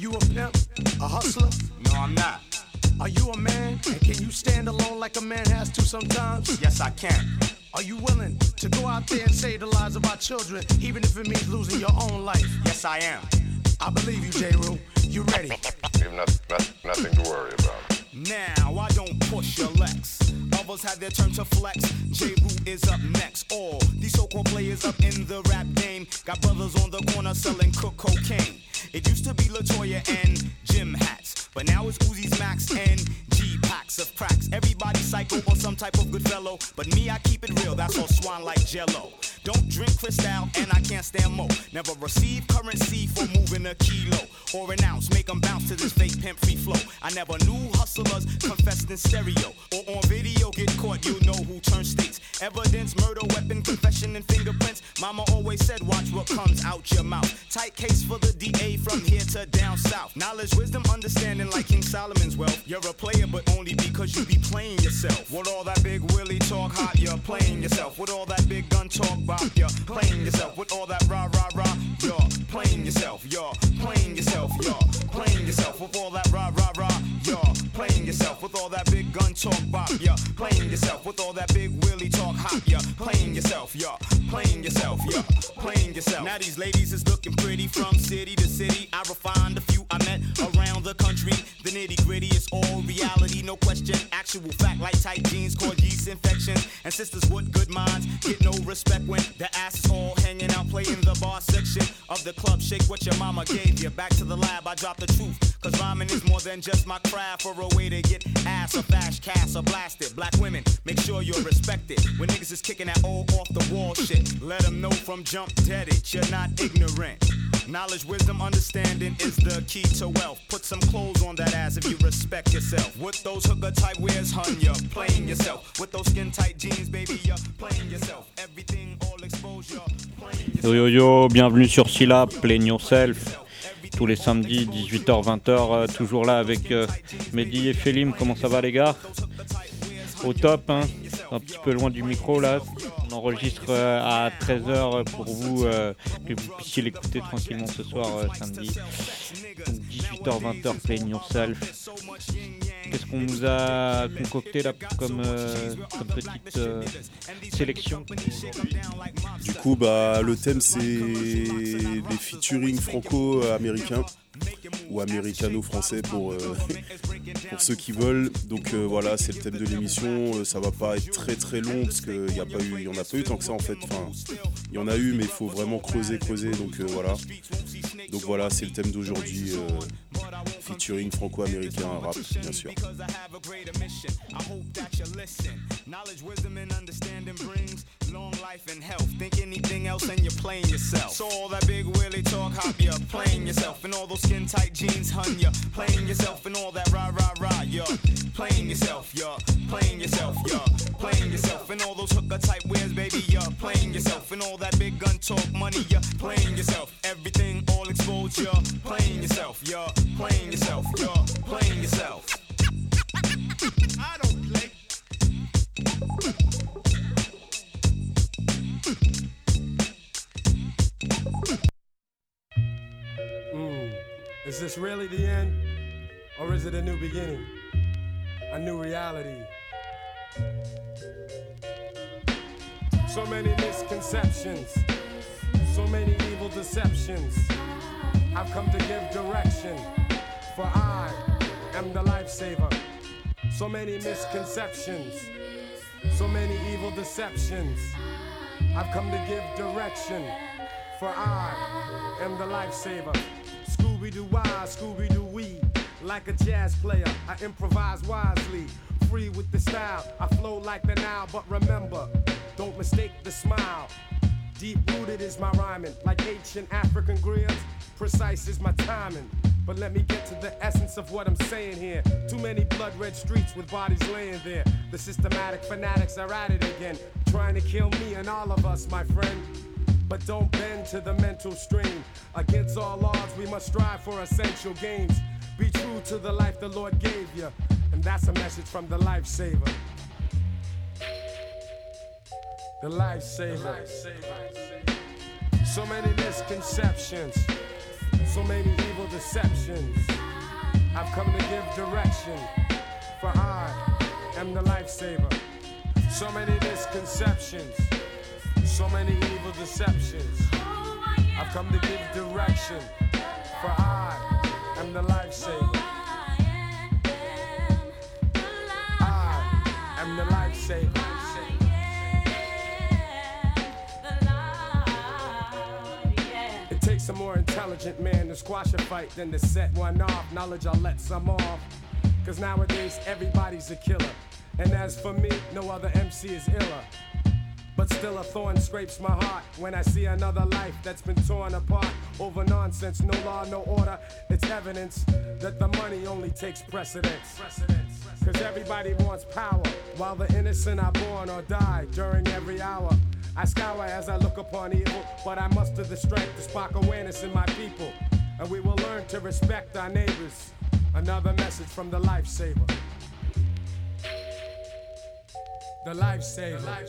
you a pimp, a hustler? No, I'm not. Are you a man? And can you stand alone like a man has to sometimes? Yes, I can. Are you willing to go out there and save the lives of our children, even if it means losing your own life? Yes, I am. I believe you, J-Roo. You ready? You have nothing to worry about. Now, I don't push your Lex. Others have their turn to flex. J-Roo is up next. All these so-called players up in the rap game got brothers on the corner selling cocaine. It used to be LaToya and Jim hats, but now it's Uzi's Max and G-packs of cracks. Everybody psycho or some type of good fellow, but me, I keep it real, that's all swan like Jello. Don't drink Cristal and I can't stand mo. Never receive currency for moving a kilo or an ounce. Make them bounce to this fake pimp free flow. I never knew hustlers confessed in stereo or on video. Get caught, you know who turns states. Evidence, murder, weapon, confession, and fingerprints. Mama always said, watch what comes out your mouth. Tight case for the DA from here to down south. Knowledge, wisdom, understanding like King Solomon's wealth. You're a player, but only because you be playing yourself. With all that big Willie talk hot, you're playing yourself. With all that big gun talk bop, you're playing yourself. With all that rah rah rah, you're playing yourself. You're playing yourself. You're playing yourself. With all that rah rah rah, you're playing yourself. With all that big gun talk bop, you're playing yourself. With all that big Willie talk hot, you're playing yourself. You're playing yourself. You're playing yourself. Now these ladies is looking pretty from city to city. I refined a few I met around the country. The nitty gritty is all reality, no question. Actual fact like tight jeans cause yeast infections. And sisters with good minds get no respect when the ass is all hanging out playing the bar section of the club. Shake what your mama gave you. Back to the lab, I drop the truth. Cause rhyming is more than just my craft or a way to get ass or flash, cast or blasted. Black women, make sure you're respected. When niggas is kicking that old off the wall shit, let them know from jump dead it, you're not ignorant. Knowledge, wisdom, understanding is the key to wealth. Put some clothes on that ass if you respect yourself. With those hooker type wears, hun, you're playing yourself. With those skin tight jeans, baby, you're playing yourself. Everything all exposed, you're playing yourself. Yo yo yo, bienvenue sur Syllab, Playing Yourself. Tous les samedis, 18h-20h, toujours là avec Mehdi et Félim. Comment ça va les gars? Au top, hein, un petit peu loin du micro là. On enregistre à 13h pour vous, que vous puissiez l'écouter tranquillement ce soir, samedi. Donc 18h-20h, Playing Yourself. Qu'est-ce qu'on nous a concocté là comme petite sélection? Du coup, le thème c'est des featuring franco-américains ou américano-français pour ceux qui veulent. Donc voilà, c'est le thème de l'émission. Ça va pas être très très long parce qu'il y en a pas eu tant que ça en fait. Enfin, il y en a eu, mais il faut vraiment creuser. Donc voilà. Donc voilà, c'est le thème d'aujourd'hui. Featuring franco-américain, rap, bien sûr. Knowledge, wisdom, and understanding brings long life and health. Think anything else and you're playing yourself. So all that big Willie talk hop, you're playing yourself. And all those skin tight jeans, hun, you're playing yourself. And all that rah rah rah, you're playing yourself. You're playing yourself. You're playing yourself. And all those hooker type wears, baby, you're playing yourself. And all that big gun talk money, you're playing yourself. Everything all exposed, you're playing yourself. You're playing yourself. You're playing yourself. I don't play. Is this really the end? Or is it a new beginning? A new reality? So many misconceptions, so many evil deceptions. I've come to give direction, for I am the lifesaver. So many misconceptions, so many evil deceptions. I've come to give direction, for I am the lifesaver. Scooby-Doo-wah, Scooby-Doo-wee. Like a jazz player, I improvise wisely. Free with the style, I flow like the Nile. But remember, don't mistake the smile. Deep-rooted is my rhyming. Like ancient African griots, precise is my timing. But let me get to the essence of what I'm saying here. Too many blood-red streets with bodies laying there. The systematic fanatics are at it again, trying to kill me and all of us, my friend. But don't bend to the mental stream. Against all odds, we must strive for essential gains. Be true to the life the Lord gave you. And that's a message from the lifesaver. The lifesaver. So many misconceptions, So many evil deceptions. I've come to give direction, for I am the lifesaver. So many misconceptions, so many evil deceptions. I've come to give direction, for I am the lifesaver. I am the lifesaver. It takes a more intelligent man to squash a fight than to set one off. Knowledge, I'll let some off. Cause nowadays everybody's a killer. And as for me, no other MC is iller. But still a thorn scrapes my heart when I see another life that's been torn apart over nonsense, no law, no order. It's evidence that the money only takes precedence. Cause everybody wants power, while the innocent are born or die during every hour. I scour as I look upon evil, but I muster the strength to spark awareness in my people. And we will learn to respect our neighbors. Another message from the lifesaver. The lifesaver.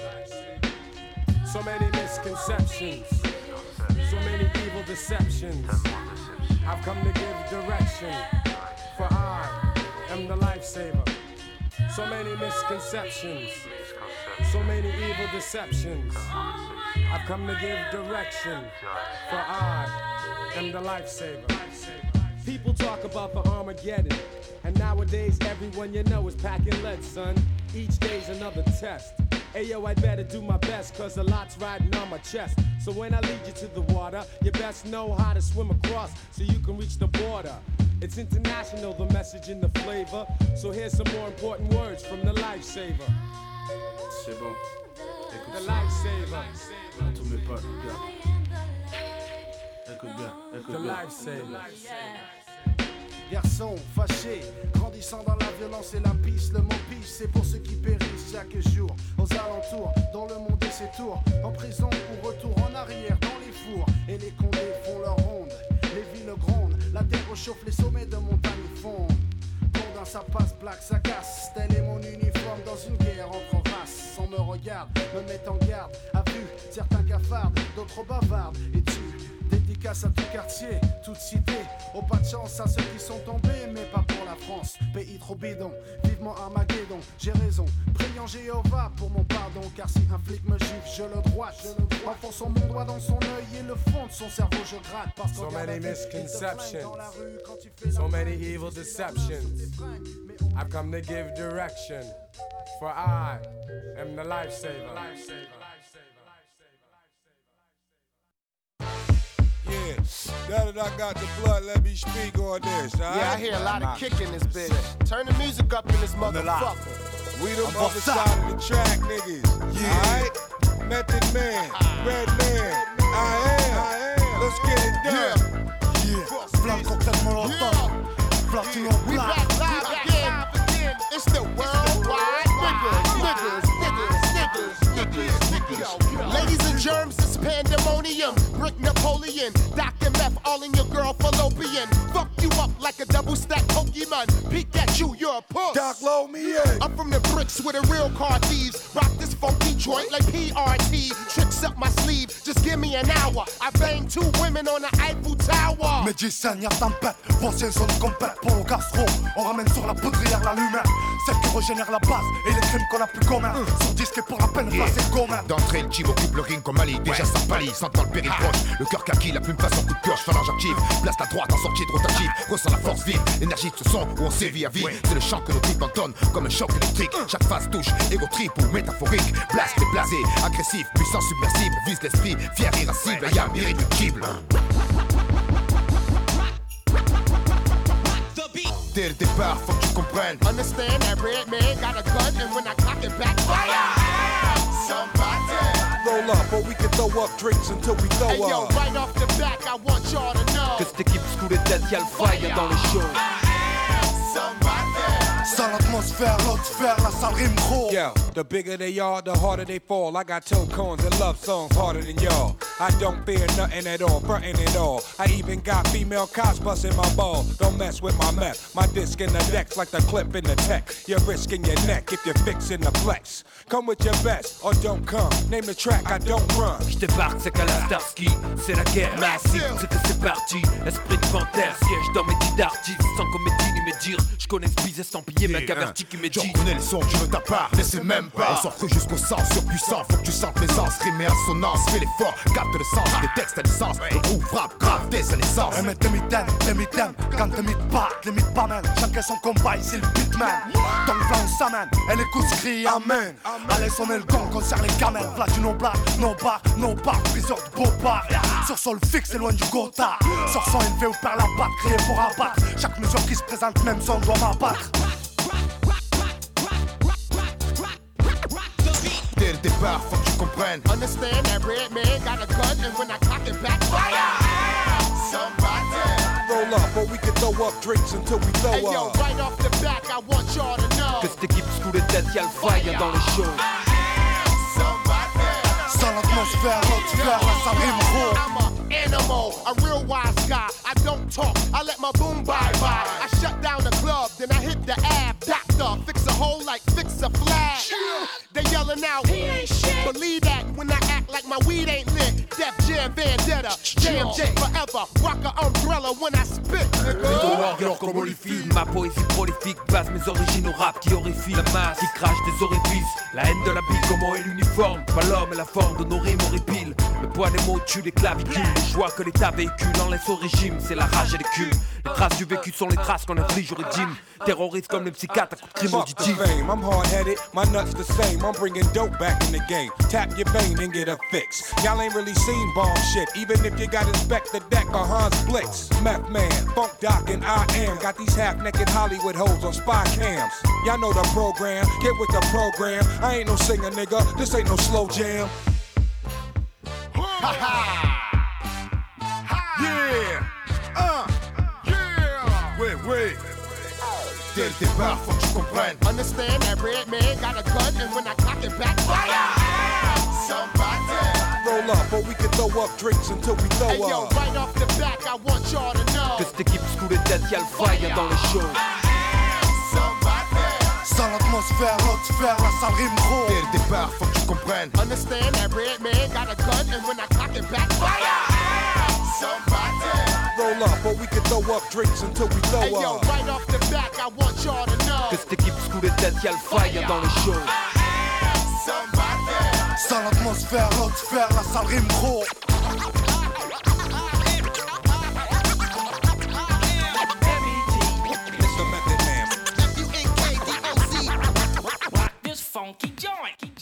So many misconceptions, so many evil deceptions. I've come to give direction, for I am the lifesaver. So many misconceptions, so many evil deceptions. I've come to give direction, for I am the lifesaver. People talk about the Armageddon, and nowadays everyone you know is packing lead, son. Each day's another test. Ayo, I better do my best, cause a lot's riding on my chest. So when I lead you to the water, you best know how to swim across so you can reach the border. It's international, the message and the flavor. So here's some more important words from the lifesaver. C'est bon. The lifesaver. Tous mes potes, écoute bien. The lifesaver. Garçon fâché, grandissant dans la violence et la pisse. Le mot pisse, c'est pour ceux qui périssent chaque jour. Aux alentours, dans le monde et ses tours. En prison ou retour en arrière dans les fours. Et les condés font leur ronde, les villes grondent. La terre réchauffe, les sommets de montagnes fondent. Condamn, ça passe, plaque, ça casse. Tel est mon uniforme dans une guerre entre races. On me regarde, me met en garde. A vue, certains cafardent, d'autres bavardent et tuent. Dédicace à tout quartier, toute cité. Oh, pas de chance à ceux qui sont tombés, mais pas pour la France. Pays trop bidon, vivement Armageddon. J'ai raison, priant Jéhovah pour mon pardon. Car si un flic me gifle, je le droite. Enfonçant mon doigt dans son œil et le fond de son cerveau, je gratte. Parce So many misconceptions, so many evil deceptions. I've come to give direction, for I am the lifesaver. Yeah, now that I got the blood, let me speak on this, alright? Yeah, I hear a lot of kick in this bitch. Turn the music up in this motherfucker. We the other side of the track, niggas. Alright? Method Man, Red Man, I am. Let's get it done. Plein cocktail molotov, platinum We black. back live again. It's the worldwide niggas. Ladies and germs, it's pandemonium. Brick Napoleon, Dr. Meth, all in your girl fallopian. Fuck you up like a double stack Pokemon. Peek at you, you're a puss. Doc, load me in. I'm from the bricks with the real car thieves. Rock this funky joint like PRT. Tricks up my sleeve, just give me an hour. I banged 2 women on the Eiffel Tower. Médicien, y'a tempête, voici une zone complète pour le gastro. On ramène sur la poudrière la lumière, celle qui régénère la base et les crimes qu'on a plus communs. Sur disque et pour la peine, c'est commun. D'entrée, le team occupe le ring comme Ali. Déjà ça pâlit, sentant le péril proche. Le cœur kaki, la plume passe en coup de pioche. Phalange active, place la droite en sortie de rotative. Ressent la force vive, énergie de ce son où on sévit à vie. C'est le chant que nos types entonnent comme un choc électrique. Chaque phase touche, égo trip ou métaphorique. Blast déblasé, agressif, puissant submersible. Vise l'esprit, fier, irascible, yam, irréductible. Dès le départ, faut que tu comprennes. Understand that red man got a gun, and when I cock it back, fire! Somebody! Roll up, or we can throw up drinks until we throw Hey yo, up. right off the back, I want y'all to know. Que cette équipe sous les têtes, y'a le fire dans les shows. Sale atmosphère, l'autre sphère, la salle rime gros. Yo, the bigger they are, the harder they fall. I got toe cones and love songs harder than y'all. I don't fear nothing at all, frontin' at all. I even got female cops busting my ball. Don't mess with my meth. My disc in the decks like the clip in the tech. You're risking your neck if you're fixing the flex. Come with your best or don't come. Name the track, I don't run. J'débarque, c'est qu'à la Starsky. C'est la guerre massive, c'est que c'est parti. Esprit de panthère, siège dans mes dits d'artistes. Sans comédie ni me dire. J'connais ce bise estampillé, mec averti qui me dit. J'en connais les sons, tu veux ta part, mais c'est même pas. On sort que jusqu'au sens surpuissant. Faut que tu sentes l'aisance, rime et assonance. Fais l'effort, capte le sens, des textes à l'essence. Le groupe frappe, grave dès sa naissance. Mais t'es mitaine, quand t'es limite pas man. Chacun son combat, ici le beatman. Dans le plan on s'amène, elle écoute ce cri amen. Allez sonner le gong, concert les gamelles. Flash du non-black, no-bar, priseur de beau bar. Sur sol fixe et loin du gotha. Sur son élevé ou perd la batte, crié pour abattre. Chaque mesure qui se présente, même son doit m'abattre. Dès le départ, faut que tu comprennes. Understand that red man got a gun, and when I cock it back, fire! Somebody! Roll up, or we can throw up drinks until we throw Hey yo, up. right off the back, I want y'all to know. Que cette équipe sous les têtes, y'a le fire dans les shows. Sale atmosphère, l'autre sphère, la salle rime gros. I'm a animal, a real wise guy. I don't talk, I let my boom bye. I shut down the club, then I hit the ab. Doctor, fix a hole like fix a flag. They yelling out, he ain't shit. Believe that when I act like my weed ain't lit. Def Jam Vendetta, JMJ forever. Rock a umbrella when I spit, nigga. Warrior comme Holyfield, ma poésie prolifique base mes origines au rap qui horrifie la masse, qui crache des orifices, la haine de la bille, comment est l'uniforme, pas l'homme et la forme de nos rimes horripiles. Le poids des mots tue les clavicules, les joies que l'État véhicule en laisse au régime, c'est la rage et les culs. Les traces du vécu sont les traces qu'on inflige au régime. Terroriste comme les psychiatres à coups de crime Fuck the auditif. fame, I'm hard-headed, my nuts the same. I'm bringing dope back in the game. Tap your vein and get a fix. Y'all ain't really seen bomb shit, even if you got Inspect the Deck or Hans Blix. Meth Man, Funk Doc, and I Am got these half-naked Hollywood hoes on spy cams. Y'all know the program, get with the program. I ain't no singer, nigga, this ain't no slow jam. Ha ha! Yeah! Yeah! Ouais. Dès le départ, faut que tu comprennes. Understand that red man got a gun, and when I cock it back, fire! Somebody! Roll up, or we can throw up drinks until we throw Hey yo, up. right off the back, I want y'all to know. Que cette équipe sous les têtes, y'a le fire dans les shows. Sale atmosphère, l'autre sphère, la salle rime gros. Dès le départ, faut que tu comprennes. Understand that red man got a gun, and when I cock it back, fire! Somebody! Roll up, or we can throw up drinks until we throw Hey yo, up. right off the back, I want y'all to know. Que cette équipe sous les têtes, y'a le fire dans les shows. Sale atmosphère, l'autre sphère, la salle rime gros. Mr. Method Man. This funky joint.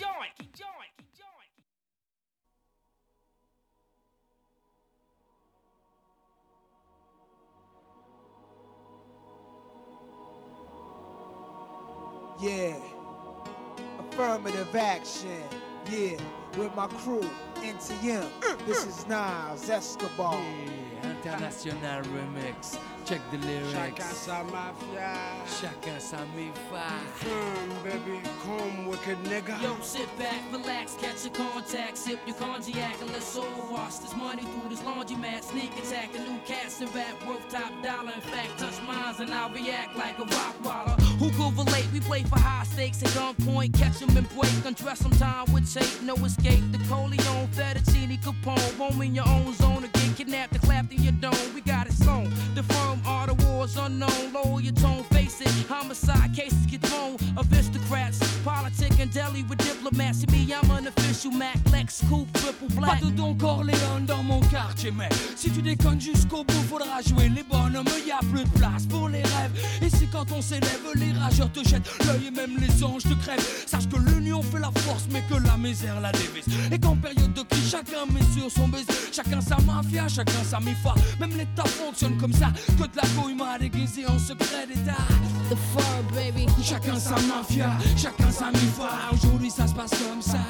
Yeah, affirmative action. Yeah, with my crew, NTM. This is Nas Escobar. Yeah, international remix. Check the lyrics. Chacun sa mafia. Chacun sa mi-fa. Baby, come wicked nigga. Yo, sit back, relax, catch your contact, sip your cognac, and let's all wash this money through this laundromat. Sneak attack, a new cast and rap worth top dollar. In fact, touch mines and I'll react like a rock waller. Who could relate? We play for high stakes at gunpoint, catch them and break, undress them time with tape, no escape. The Coleon, Fettuccine, Capone, roam in your own zone and get kidnapped and clapped in your dome. We got it sewn. The firm are the wars unknown. Lower your tone, face it. Homicide cases get thrown. Aristocrats, politic and deli with diplomats. See me, I'm an official Mac, Lex, Coupe, triple black. Pas de Don Corleone dans mon quartier, mais si tu déconnes jusqu'au bout, faudra jouer les bonhommes. Y a plus de place pour les rêves. Et c'est quand on s'élève, les rageurs te jettent l'œil et même les anges te crèvent. Sache que l'union fait la force, mais que la misère la dévise. Et qu'en période de crise, chacun met sur son baiser. Chacun sa mafia, chacun sa mi-fa. Même l'État fonctionne comme ça. Que de la couille m'a déguisé en secret d'État. The fur, baby. Chacun sa mafia, chacun sa mi-fa. Aujourd'hui ça se passe comme ça.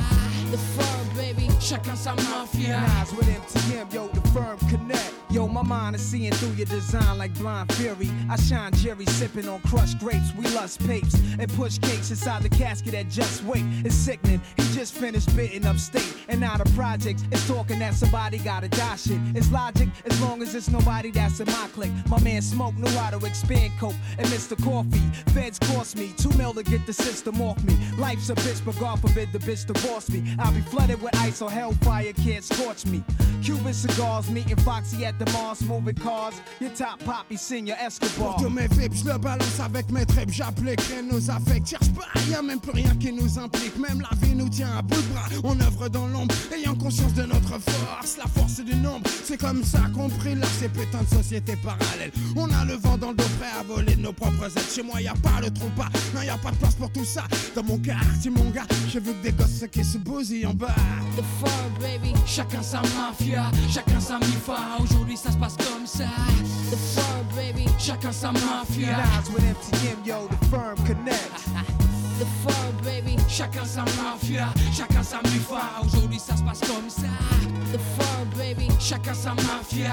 The firm, baby. Chacun sa mafia. Nas with MTM, yo, the firm connect. Yo, my mind is seeing through your design like blind fury. I shine Jerry sipping on crushed grapes. We lust papes and push cakes inside the casket at Just Wait. It's sickening. He just finished bidding upstate. And now the projects is talking that somebody gotta die shit. It's logic as long as it's nobody that's in my clique. My man Smoke knew how to expand coke and Mr. Coffee. Feds cost me $2 million to get the system off me. Life's a bitch, but God forbid the bitch divorce me. I'll be flooded with ice or hellfire can't scorch me. Cuban cigars, meeting Foxy at the Mars, moving cars. Your top poppy, Senior Escobar. Pour tous mes vips, je le balance avec mes tripes. J'applique rien nos affects. Cherche pas, y'a même plus rien qui nous implique. Même la vie nous tient à bout de bras. On œuvre dans l'ombre, ayant conscience de notre force. La force du nombre, c'est comme ça qu'on brille. Ces putains de sociétés parallèles. On a le vent dans le dos, prêt à voler de nos propres ailes. Chez moi, y'a pas le trompe pas. Non, y'a pas de place pour tout ça. Dans mon quartier, mon gars, j'ai vu que des gosses qui se bousillent en bas. The firm, baby. Chacun sa mafia, chacun sa mifa. Aujourd'hui ça se passe comme ça. The firm, baby. Chacun sa mafia. Nas with MTM, yo, the firm connect. The firm, baby. Chacun sa mafia, chacun sa mifa. Aujourd'hui ça se passe comme ça. The firm, baby. Chacun sa mafia.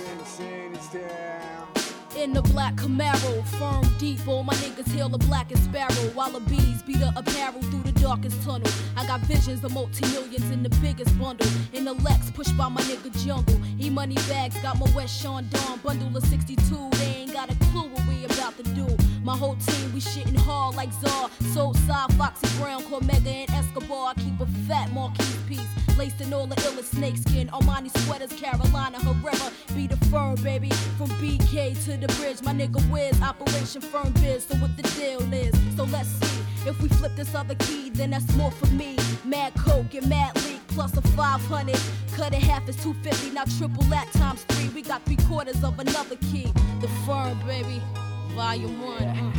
In the black Camaro, firm deep, all my niggas hail the blackest sparrow. While the bees beat the apparel through the darkest tunnel. I got visions of multi-millions in the biggest bundle. In the Lex, pushed by my nigga Jungle. E-money bags, got my West Sean Dawn bundle of 62. They ain't got a clue what we about to do. My whole team, we shitting hard like Czar. Soulside, Foxy Brown, Cormega, and Escobar. I keep a fat Marquis piece. Laced in all the illest snakeskin. Armani sweaters, Carolina Herrera. Be the firm, baby. From BK to the bridge. My nigga Wiz, Operation Firm Biz. So what the deal is. So let's see. If we flip this other key, then that's more for me. Mad Coke and Mad Leak plus a 500. Cut it half is 250. Now triple that times 3. We got 3/4 of another key. The firm, baby. Volume 1.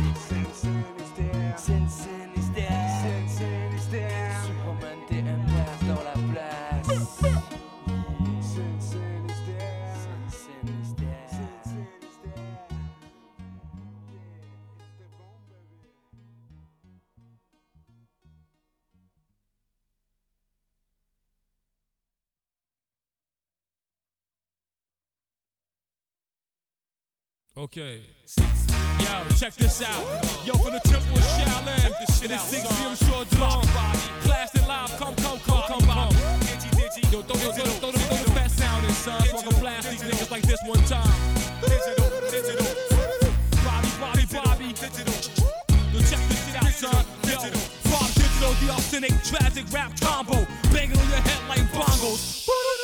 Sen is there. Superman DMS dans la place. Okay. Yo, check this out. Yo, from the temple of Shaolin. It is 6 p.m. short long. Blasted live. Come. Yo, throw the best sound in, son. So I can blast these niggas like this one time. Digital. Bobby. Yo, check this shit out, son. Yo, Bob Digital, the authentic tragic rap combo. Banging on your head like bongos.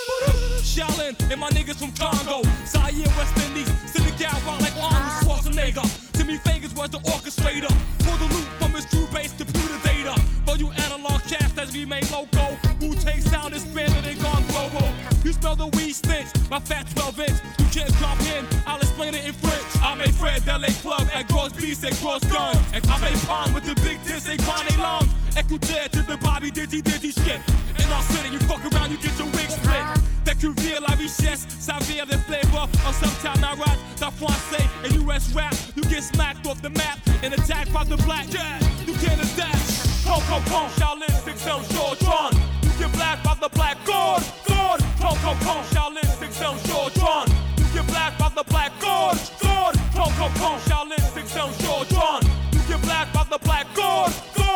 Shaolin and my niggas from Congo, Zaire, West Indies, Senegal, rock like Arnold Schwarzenegger. Timmy Vegas was the orchestrator. For the loop from his true base computer data. For you analog cast as we make loco. Wu-Tang sound is better than gone global. You smell the weed stench, my fat 12-inch. You can't drop in, I'll explain it in French. I made Fred LA Club at Gross Beast at Gross Gun. I made Pond with the big diss, they grind they long. Écoutez to the Bobby Digi shit. In our city, you fuck around, you get your wig split. Découvrir la richesse, savir the flavor of some time I rap, the français and US rap. You get smacked off the map and attacked by the black. Yeah, you can't adapt. Kong, Shaolin, 6-7, Short-Tron. You get black by the black God. Kong, Shaolin, 6-7, Short-Tron. You get black by the black God. Kong, Shaolin, 6-7, Short-Tron. You get black by the black God.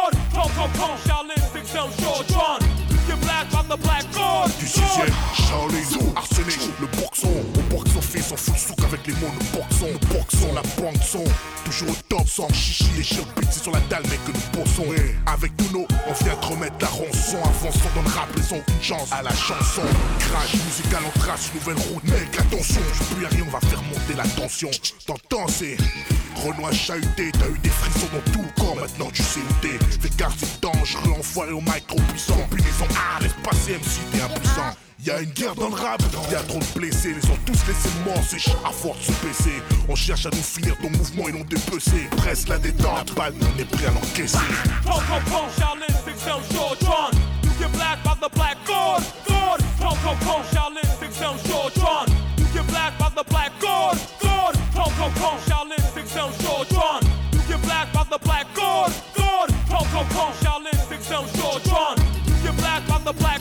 Kong, Shaolin, 6-7, Short-Tron. You get black by the black God. Du 6ème, Shaolin, arsenic, le boxon. On boxe son fils, on fout le souk avec les mots, nous boxons, la banque son. Toujours au top, sans chichi, les chiots c'est sur la dalle, mais que nous bossons. Avec Nuno, on vient te remettre la rançon. Avançons dans le rap, laissons une chance à la chanson. Crash musical, on trace une nouvelle route. Mec, attention, je plus à rien, on va faire monter la tension. T'entends, c'est Renoir chahuté, t'as eu des frissons dans tout le corps, maintenant tu sais où t'es. Fais gaffe, c'est dangereux, enfoiré au mic trop puissant. Combinaison, laisse passer MC, t'es impuissant. Y'a une guerre dans le rap, y'a trop de blessés. Les ont tous laissé morts, c'est à force de se baisser. On cherche à nous finir ton mouvement et non dépecer. Presse la détente, la balle, on est prêt à l'encaisser. Kong, Shaolin, 6-7, Short-Tron. You get black by the black God. Kong, Shaolin, 6-7, Short-Tron. You get black by the black God. Kong, Shaolin, 6-7, Short-Tron. You get black by the black God. Kong, Shaolin, 6-7, Short-Tron. You get black by the black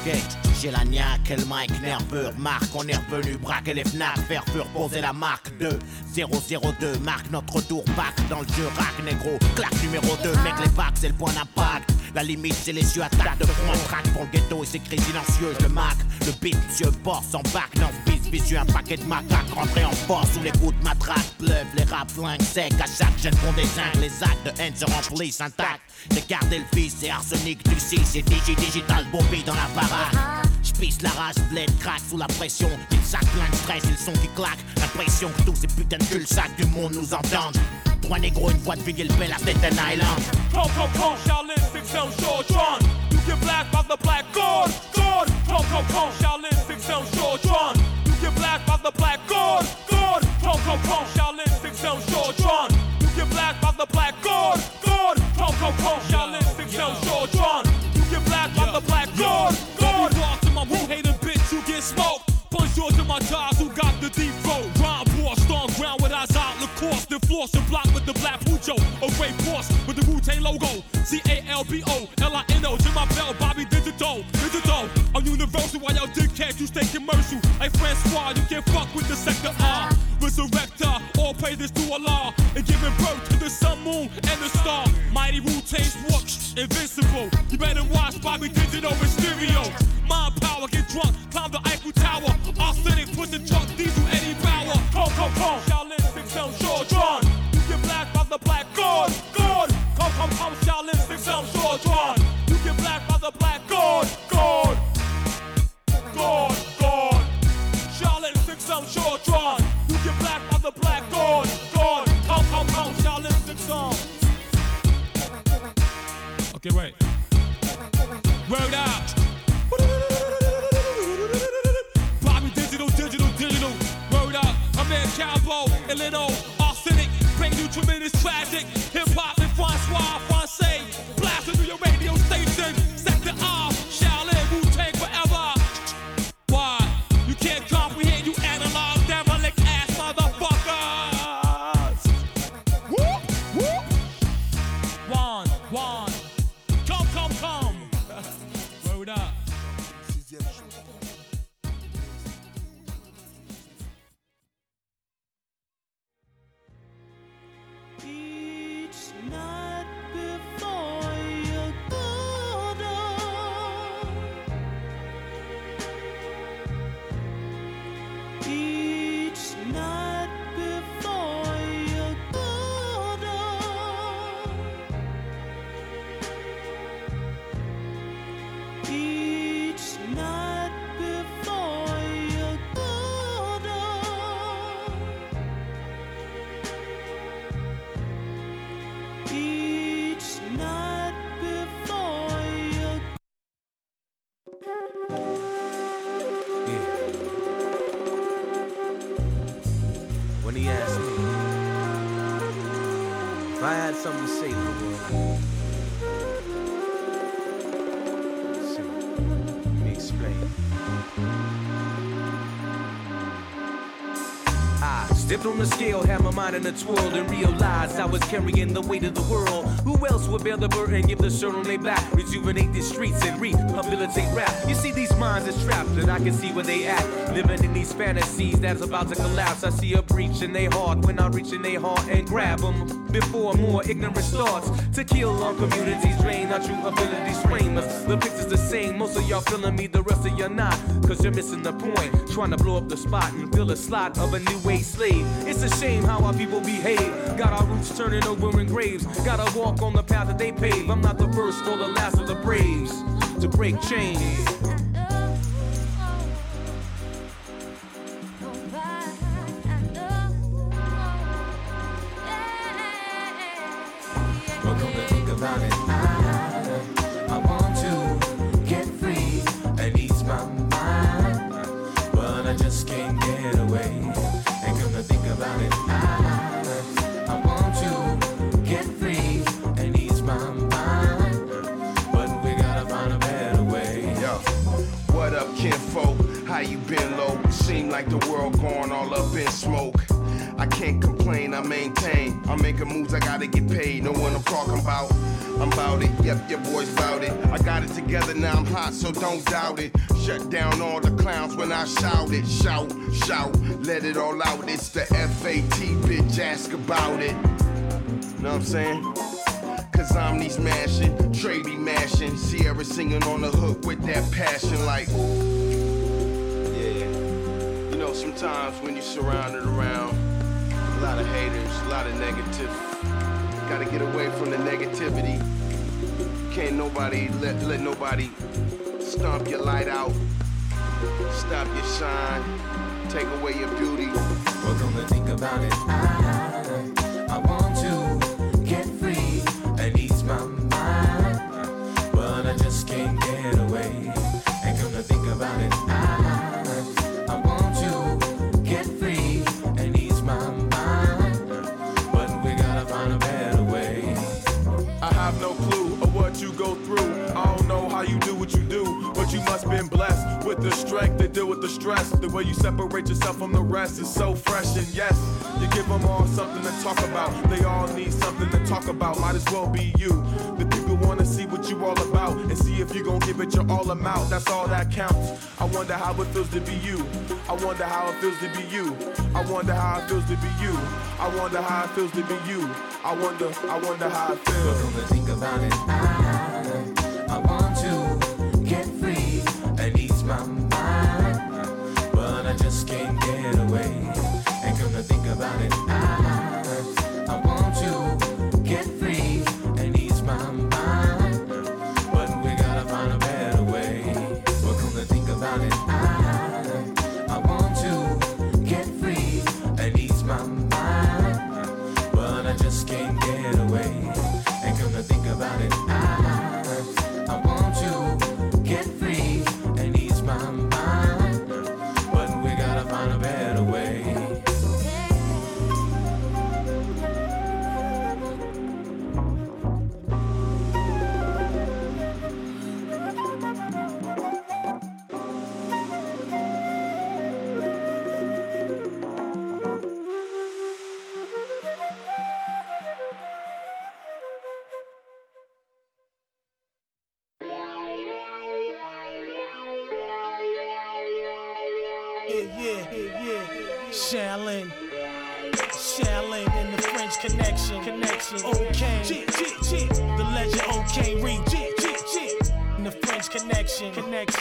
Ok, j'ai la niaque, le mic nerveux. Remarque, on est revenu braquer les FNAC, faire fur poser la marque 2-0-0-2. Marque notre tour, back dans le jeu, rack négro. Claque numéro 2, mec les vagues, c'est le point d'impact. La limite, c'est les cieux, attaque de front, track pour le ghetto et c'est cris silencieux. Je le mac, le beat, monsieur, boss en back, non, vicieux, un paquet de macaques rentrés en force sous les coups de matraque. Pleuve, les rap flingues secs, à chaque jeune font des zingues. Les actes de haine se remplissent intacts. J'ai gardé le fils, c'est arsenic du 6, c'est digital, Bobby dans la baraque. J'pisse la race, bled, craque sous la pression. Une sac plein de stress et le son qui claque. L'impression que tous ces putains de cul-sacs du monde nous entendent. Trois négros, une voix de ville, le bel à Staten Island. Come, Shaolin, 6M, Short-Tron. You get black by the black god. Come, Shaolin, 6M, Short-Tron. You get black by the black god. Come, Shaolin, 6M, Short-Tron. You get black by the black god. Come, Shaolin, 6M, Short-Tron. You get black by the black god. Let me walk to my who-hating bitch, you get smoked. Punch yours in my jaws, who got the deep throat. Rhyme boss, storm ground with eyes out, Lacoste. Then floss and block with the black Pujo. A great force with the Wu-Tang logo. CALBO, Jim my bell, Bobby Digital. I'm universal while y'all dickheads, you stay commercial. Like Francois, you can't fuck with the sector R. Resurrector, all praises to Allah. And giving birth to the sun, moon, and the star. Mighty Wu-Tang swoosh, invincible. You better watch Bobby Digital in stereo. Mind power, get drunk, climb the Eiffel Tower. Arsenic, push the truck, diesel, Eddie Bauer. Come, Shaolin, 6M, Short-Tron. You get black by the black god. Come, Shaolin, 6M, Short-Tron. You get black by the black god. Shaolin, 6M, Short-Tron. You get black by the black god. Come, Shaolin, 6M. Okay, wait. Word out. Digital, word up, I'm in Calvo, Illino, arsenic, bring you tremendous tragic, hip-hop and Francois, Francais, blasting through your radio station, sector R, Shaolin, Wu-Tang forever. Why? You can't comprehend, you analog, devilic ass motherfuckers. Whoop, whoop. One. Come. Word up. Each night before you go down, each night before you go down, each night before you go down. Each night before you. When he asked me if I had something to say to the world, let me explain. I stepped on the scale, had my mind in a twirl, and realized I was carrying the weight of the world. Who else would bear the burden, give the shirt on their back, rejuvenate the streets and rehabilitate rap? You see, these minds is trapped, and I can see where they at, living in these fantasies that's about to collapse. I see a breach in their heart when I reach in their heart and grab them before more ignorance starts to kill our communities, drain our true abilities, frame us. The picture's the same, most of y'all feeling me, the rest of y'all not, cause you're missing the point, trying to blow up the spot and fill a slot of a new age slave. It's a shame how our people behave, got our roots turning over in graves, gotta walk on the path that they pave. I'm not the first or the last of the braves to break chains. But come to think about it, I want to get free and ease my mind, but I just can't get away. And come to think about it, I want to get free and ease my mind, but we gotta find a better way. Yo, what up, kinfolk? How you been, low? Seem like the world going all up in smoke. I can't complain, I maintain. I'm making moves, I gotta get paid. Know what I'm talking about? I'm bout it, yep, your boy's bout it. I got it together, now I'm hot, so don't doubt it. Shut down all the clowns when I shout it. Shout, shout, let it all out. It's the FAT, bitch, ask about it. Know what I'm saying? Cause I'm these mashing, Trey be mashing. Sierra singing on the hook with that passion like, yeah. You know, sometimes when you're surrounded around a lot of haters, a lot of negative, gotta get away from the negativity. Can't nobody, let nobody stomp your light out, stop your shine, take away your beauty. We're gonna think about it. I want to get free and ease my mind, but I just can't get away. Ain't gonna think about it. I want to get free and ease my mind, but we gotta find a better way. I have no clue of what you go through. I don't know how you do what you do, but you must been blessed with the strength to deal with the stress. The way you separate yourself from the rest is so fresh, and yes, you give them all something to talk about. They all need something to talk about. Might as well be you. The people wanna see what you all about and see if you gon' give it your all amount. That's all that counts. I wonder how it feels to be you. I wonder how it feels to be you. I wonder how it feels to be you. I wonder how it feels to be you. I wonder how it feels. We're gonna think about it. I want to get free and ease my mind, but I just can't get away. Ain't gonna think about it. I want to get free and ease my mind, but we gotta find a better way. We're gonna think about it. I want to get free and ease my mind, but I just can't get away. Ain't gonna think about it. I want to get free and ease my mind, but we gotta find a better way. Shaolin in the French connection. Okay, the legend OK Reed. In the French connection.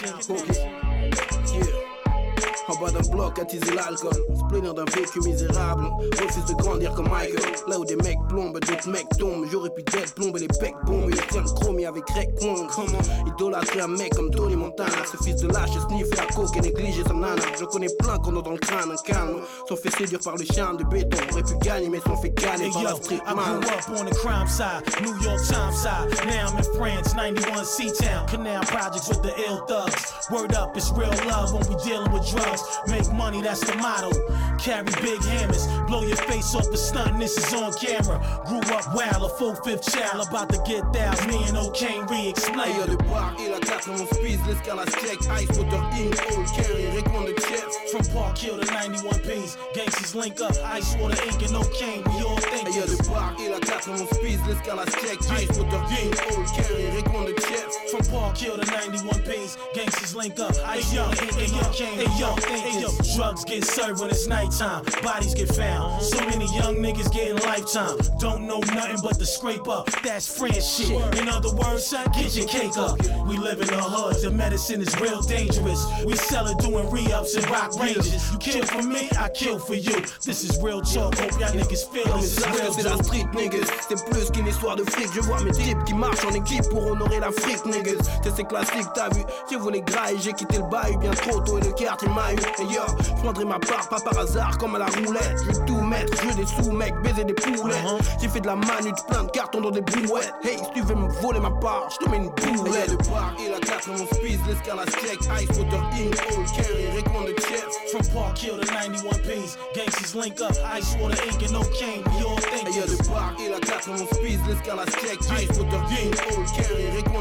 Yeah. En bas d'un bloc, attiser l'alcool. Splenir d'un vécu misérable. Refuse de grandir comme Michael. Là où des mecs plombent, d'autres mecs tombent. J'aurais pu d'être plomber les becs bombes. Il tient le chromie avec Raycon. Comment idolâtrer un mec comme Tony Montana. Ce fils de lâche sniffe la coke et négliger sa nana. Je connais plein qu'on a dans le crâne un calme. Sont fait séduire par le charme de béton. Aurait pu gagner mais sont fait gagner par la street man. I grew up on the crime side, New York Times side. Now I'm in France, 91 C-Town. Canal projects with the ill thugs. Word up, it's real love when we dealing with drugs. Make money, that's the motto. Carry big hammers, blow your face off the stunt, this is on camera. Grew up wild, a full fifth child, about to get down. Me and O'Kane re-explain. Y'a le bar et la 4 on speed, l'escalade check. Ice water in, old carry, Raycon de chef. From Park Hill to 91Ps, gangsters link up. Ice water ink and O'Kane, we all think. Y'a le bar et la 4 on speed, l'escalade check. Ice water in, old carry, Raycon de chef. From Park Hill to 91Ps, gangsters link up. Ice water ink and O'Kane, we all think. Drugs get served when it's nighttime, bodies get found. So many young niggas getting lifetime. Don't know nothing but the scrape up, that's French shit. In other words, son, get your cake up. We live in the hood, the medicine is real dangerous. We sell it doing re-ups and rock ranges. You kill for me, I kill for you. This is real talk, hope y'all niggas feel this is real. C'est la street niggas, c'est plus qu'une histoire de fric. Je vois mes types qui marchent en équipe pour honorer l'Afrique niggas. C'est classique, t'as vu, j'ai voulu grailler, j'ai quitté le bail bien trop tôt et le quartier m'a eu. Et yo, je prendrai ma part, pas par hasard comme à la roulette. Je veux tout mettre, je veux des sous mecs, baiser des poulettes. J'ai fait de la manute, plein de cartons dans des brouettes. Hey, si tu veux me voler ma part, je te mets une boulette. Le bar et la 4 on speed, l'escalade check. Ice water in, old carry, Raycon de chef. From Park Hill to 91Ps, gangsters link up. Ice water ink and O'Kane, we all think. Y'a le bar et la 4 on speed, l'escalade check. Ice water in, old carry, Raycon de chef.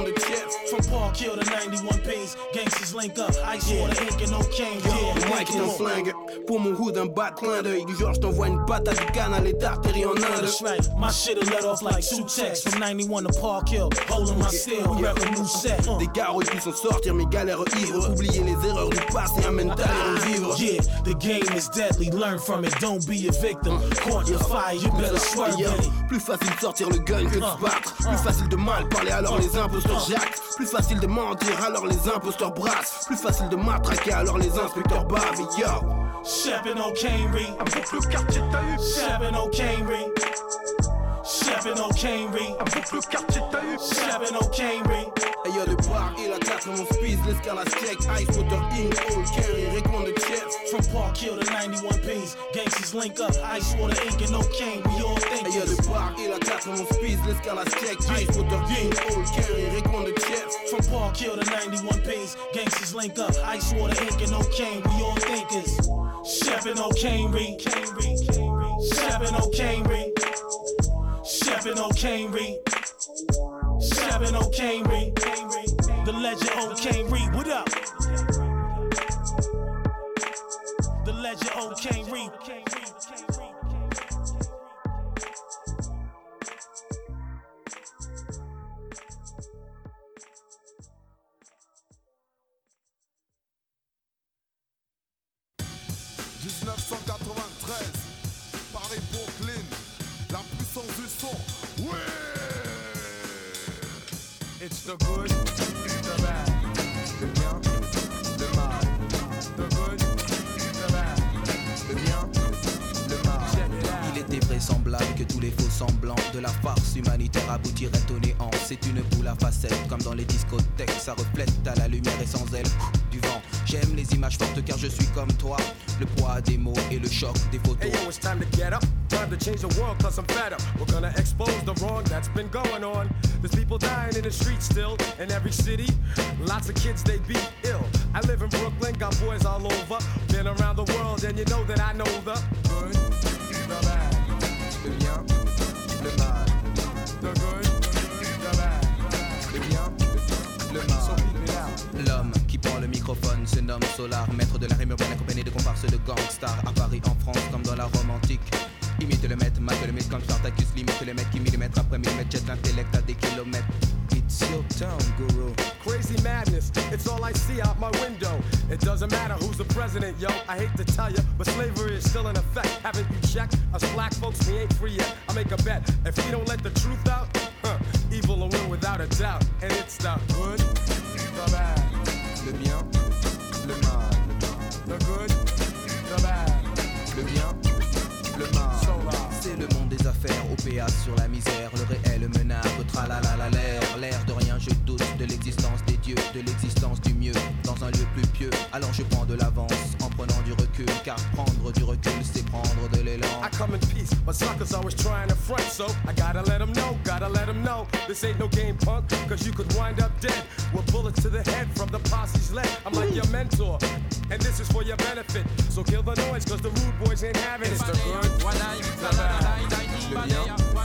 From Park Hill to 91 Pays, gangsters link up, ice water, ink and no cane. Le mic est un flingue, pour mon hood un bat clin d'œil. Du genre j't'envoie une patate du canal et d'artillerie en Inde. That's right, my shit'll let off like Sutex. From 91 to Park Hill, holding my steel, we rep a new set. Des gars auraient pu s'en sortir mais galèrent ivres. Oublier les erreurs du passé, un mental et revivre. Yeah, the game is deadly, learn from it, don't be a victim. Caught your fire, you better swerve it. Plus facile de sortir le gun que de se battre. Plus facile de mal parler alors les imposteurs jactent. Plus facile de mentir alors les imposteurs brassent. Plus facile de matraquer alors les inspecteurs bavent. Yo, Sheppin' O'Canery, avec le quartier t'as eu. Sheppin' O'Canery, Sheppin' O'Canery, avec le quartier t'as eu. Sheppin' O'Canery. Et y'a le bar et la 4 mon speed, l'escalade check, ice water in, all carry, récommande de chef. From Park Hill to 91 Pays, gangsters link up, ice water, ink and no cane, we all think. Et y'a le bar et la 4 mon speed, l'escalade check, ice water in, all carry, récommande de chef. From Park Hill to 91 Pays, gangsters link up, ice water, ink and no cane, we all thinkers. Sheppin' O'Canery, Sheppin' O'Canery, Sheppin' O'Canery, Sheppin' O'Canery, the legend O'Canery, what up? The legend O'Canery. Paris, Brooklyn, la puissance du son. Ouais! It's the good, the bad, le bien, le mal. The good, the bad, le bien, le mal. Il était vraisemblable que tous les faux semblants de la farce humanitaire aboutiraient au néant. C'est une boule à facettes, comme dans les discothèques. Ça reflète à la lumière et sans elle du vent. J'aime les images fortes car je suis comme toi. Le poids des mots et le choc des photos. Hey yo, it's time to get up, time to change the world cause I'm fed up. We're gonna expose the wrong that's been going on. There's people dying in the streets still, in every city. Lots of kids, they be ill. I live in Brooklyn, got boys all over. Been around the world and you know that I know the good, the bad, le bien, le mal. The good, the bad, le bien, le mal. So keep it out. L'homme qui prend le microphone se nomme Solar, maître de la rime urbaine accompagné de comparses de gangsters. À Paris, en France, comme dans la Rome antique. Imite le maître, mate le mythe comme Spartacus. Limite le mec qui millimètre après millimètre jette l'intellect à des kilomètres. It's your town, guru. Crazy madness, it's all I see out my window. It doesn't matter who's the president, yo. I hate to tell you, but slavery is still in effect. Haven't you checked? Us black folks, we ain't free yet. I make a bet, if we don't let the truth out, evil will win without a doubt. And it's the good, the bad, le bien, le mal. The good, the bad, le bien, le mal. C'est le monde des affaires, OPA sur la misère. Le réel menace, tralala l'air de rien, je doute de l'existence des dieux, de l'existence du mieux. Dans un lieu plus pieux, alors je prends de l'avance en prenant du recul. Car prendre du recul, c'est prendre de l'élan. I come in peace, but suckers always trying to front. So I gotta let them know, this ain't no game, punk. Cause you could wind up dead with bullets to the head from the posse's leg. I'm like your mentor, and this is for your benefit. So kill the noise, cause the rude boys ain't having it. It's the good, the bad, le bien,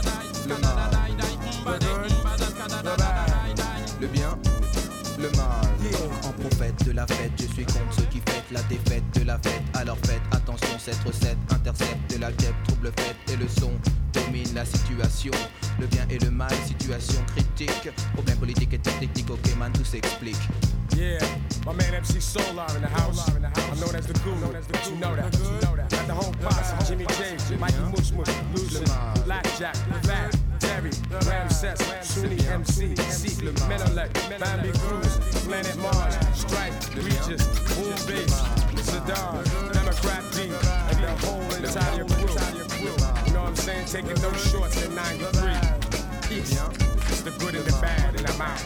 le mal. the good, the bad, le bien, le mal. En prophète de la fête, je suis contre ceux qui fêtent la défaite de la fête. Alors faites attention, cette recette intercepte de la guêpe, trouble fête et le son domine la situation. Le bien et le mal, situation critique. Problème politique et technique, ok man, tout s'explique. Yeah, my man MC Solar in the house. I'm known as the guru, you know that. At the home posse, Jimmy James, Mikey Mush Mush, Lucid, Blackjack, Fat, Terry, Ramses, Sunni MC, Seek, Menelec, Bambi Cruz, Planet Mars, Stripe, Regis, Boom Bass, Saddam, Democrat D, and the whole entire crew. You know what I'm saying? Taking no shorts in 93. Peace. It's the good and the bad, and I'm out.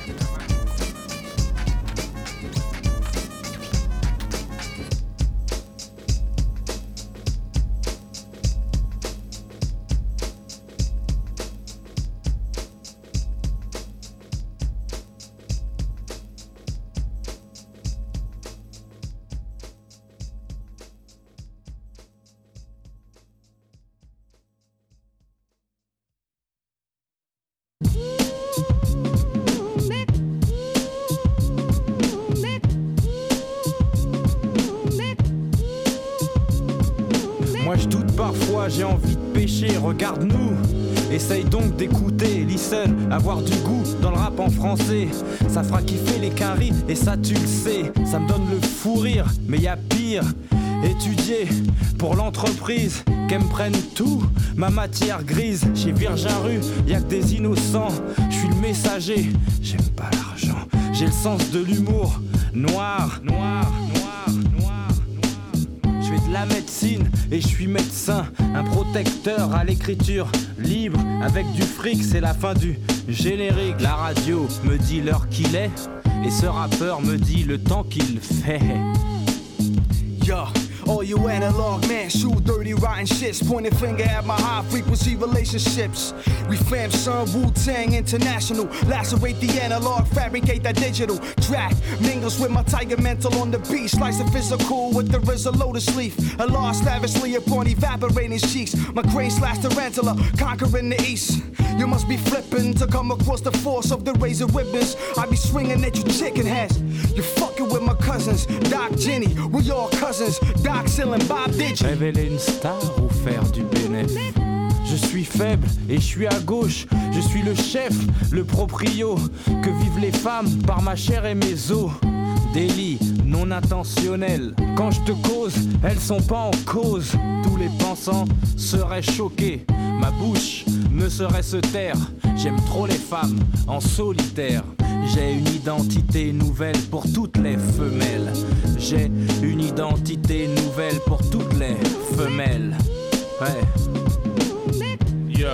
je doute parfois, j'ai envie de pêcher, regarde-nous. Essaye donc d'écouter, listen, avoir du goût dans le rap en français. Ça fera kiffer les caries et ça tu le sais. Ça me donne le fou rire, mais y a pire. Étudier pour l'entreprise, qu'elles me prennent tout, ma matière grise. Chez Virgin Rue, y'a que des innocents. Je suis le messager, j'aime pas l'argent. J'ai le sens de l'humour, noir, noir, noir, noir, noir. Je fais de la médecine et je suis médecin. Un protecteur à l'écriture libre. Avec du fric, c'est la fin du générique. La radio me dit l'heure qu'il est et ce rappeur me dit le temps qu'il fait. Yo, all you analog man, shoe dirty, rotten shits. Pointing finger at my high frequency relationships. We fam, son, Wu-Tang International. Lacerate the analog, fabricate that digital track. Mingles with my tiger mental on the beat. Slice of physical with the RZA lotus leaf. A lost lavishly upon evaporating cheeks. My crane slash tarantula, conquering the east. You must be flipping to come across the force of the razor ribbons. I be swinging at you chicken heads. You fucking with my cousins, Doc, Jenny, we all cousins. Doc, Syl and Bob Didgy. Révéler une star ou faire du bénéf. Je suis faible et je suis à gauche. Je suis le chef, le proprio. Que vivent les femmes par ma chair et mes os. Délit non intentionnel. Quand je te cause, elles sont pas en cause. Tous les pensants seraient choqués. Ma bouche ne saurait se taire. J'aime trop les femmes en solitaire. J'ai une identité nouvelle pour toutes les femelles. J'ai une identité nouvelle pour toutes les femelles. Ouais. Yo.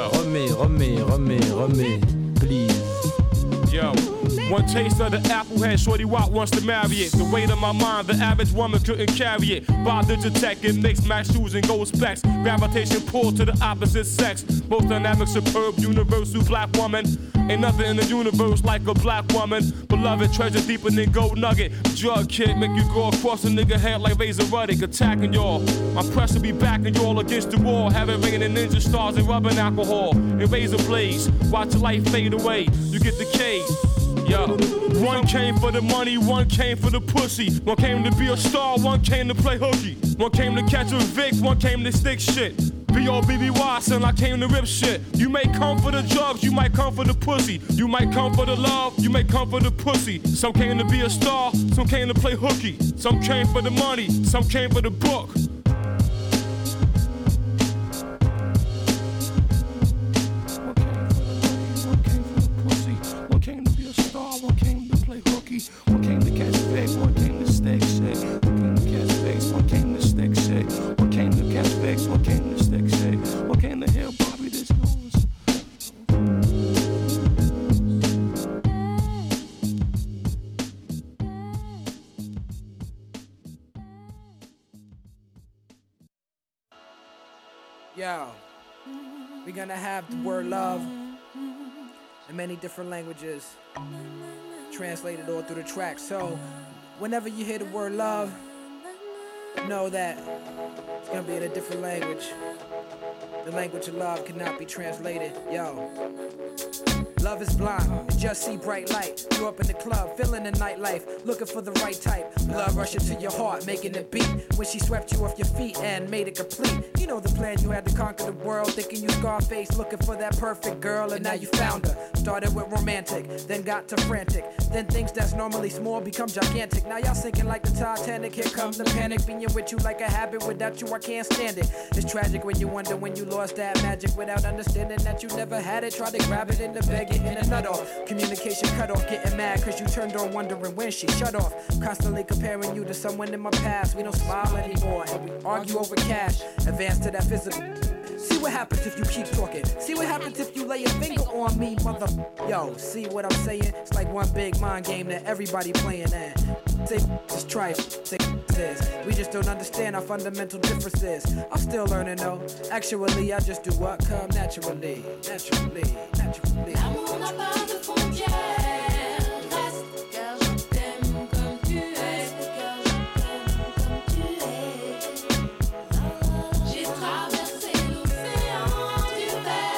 Remets, please. Yo. One taste of the apple head, shorty Watt wants to marry it. The weight of my mind, the average woman couldn't carry it. By Digitech, it makes match shoes and gold specs. Gravitation pull to the opposite sex. Both dynamic, superb, universal black woman. Ain't nothing in the universe like a black woman. Beloved, treasure deeper than gold nugget. Drug kid, make you go across a nigga head like Razor Ruddick. Attacking y'all. My press will be backing y'all against the wall. Having raining ninja stars and rubbing alcohol. And razor blades. Watch your life fade away. You get the K. Yo, one came for the money, one came for the pussy. One came to be a star, one came to play hooky. One came to catch a Vic, one came to stick shit. B.O.B.B.Y. son, I came to rip shit. You may come for the drugs, you might come for the pussy. You might come for the love, you may come for the pussy. Some came to be a star, some came to play hooky. Some came for the money, some came for the book. One came to catch figs, one came to stick shit. One came to catch figs, one came to stick shit. One came to catch figs, one came to stick shit. One came to hear Bobby this goes. Yo, we're gonna have the word love in many different languages. Translated all through the track. So whenever you hear the word love, know that it's gonna be in a different language. The language of love cannot be translated. Yo, love is blind, you just see bright light. You up in the club, feeling the nightlife, looking for the right type. Blood rushing to your heart, making it beat. When she swept you off your feet and made it complete. You know the plan, you had to conquer the world. Thinking you Scarface, looking for that perfect girl. And now you found her. Started with romantic, then got to frantic. Then things that's normally small become gigantic. Now y'all sinking like the Titanic. Here comes the panic, being with you like a habit. Without you I can't stand it. It's tragic when you wonder when you lost that magic. Without understanding that you never had it. Try to grab it in the bag, it in a nut off. Communication cut off, getting mad cause you turned on wondering when she shut off. Constantly comparing you to someone in my past. We don't smile anymore and we argue over cash. Advance to that physical. See what happens if you keep talking. See what happens if you lay a finger on me, mother. Yo, see what I'm saying? It's like one big mind game that everybody playing at. Say just try it. Say this. We just don't understand our fundamental differences. I'm still learning though. Actually, I just do what come naturally. Naturally. L'amour n'a pas de frontières. Reste car je t'aime comme tu es. J'ai traversé l'océan du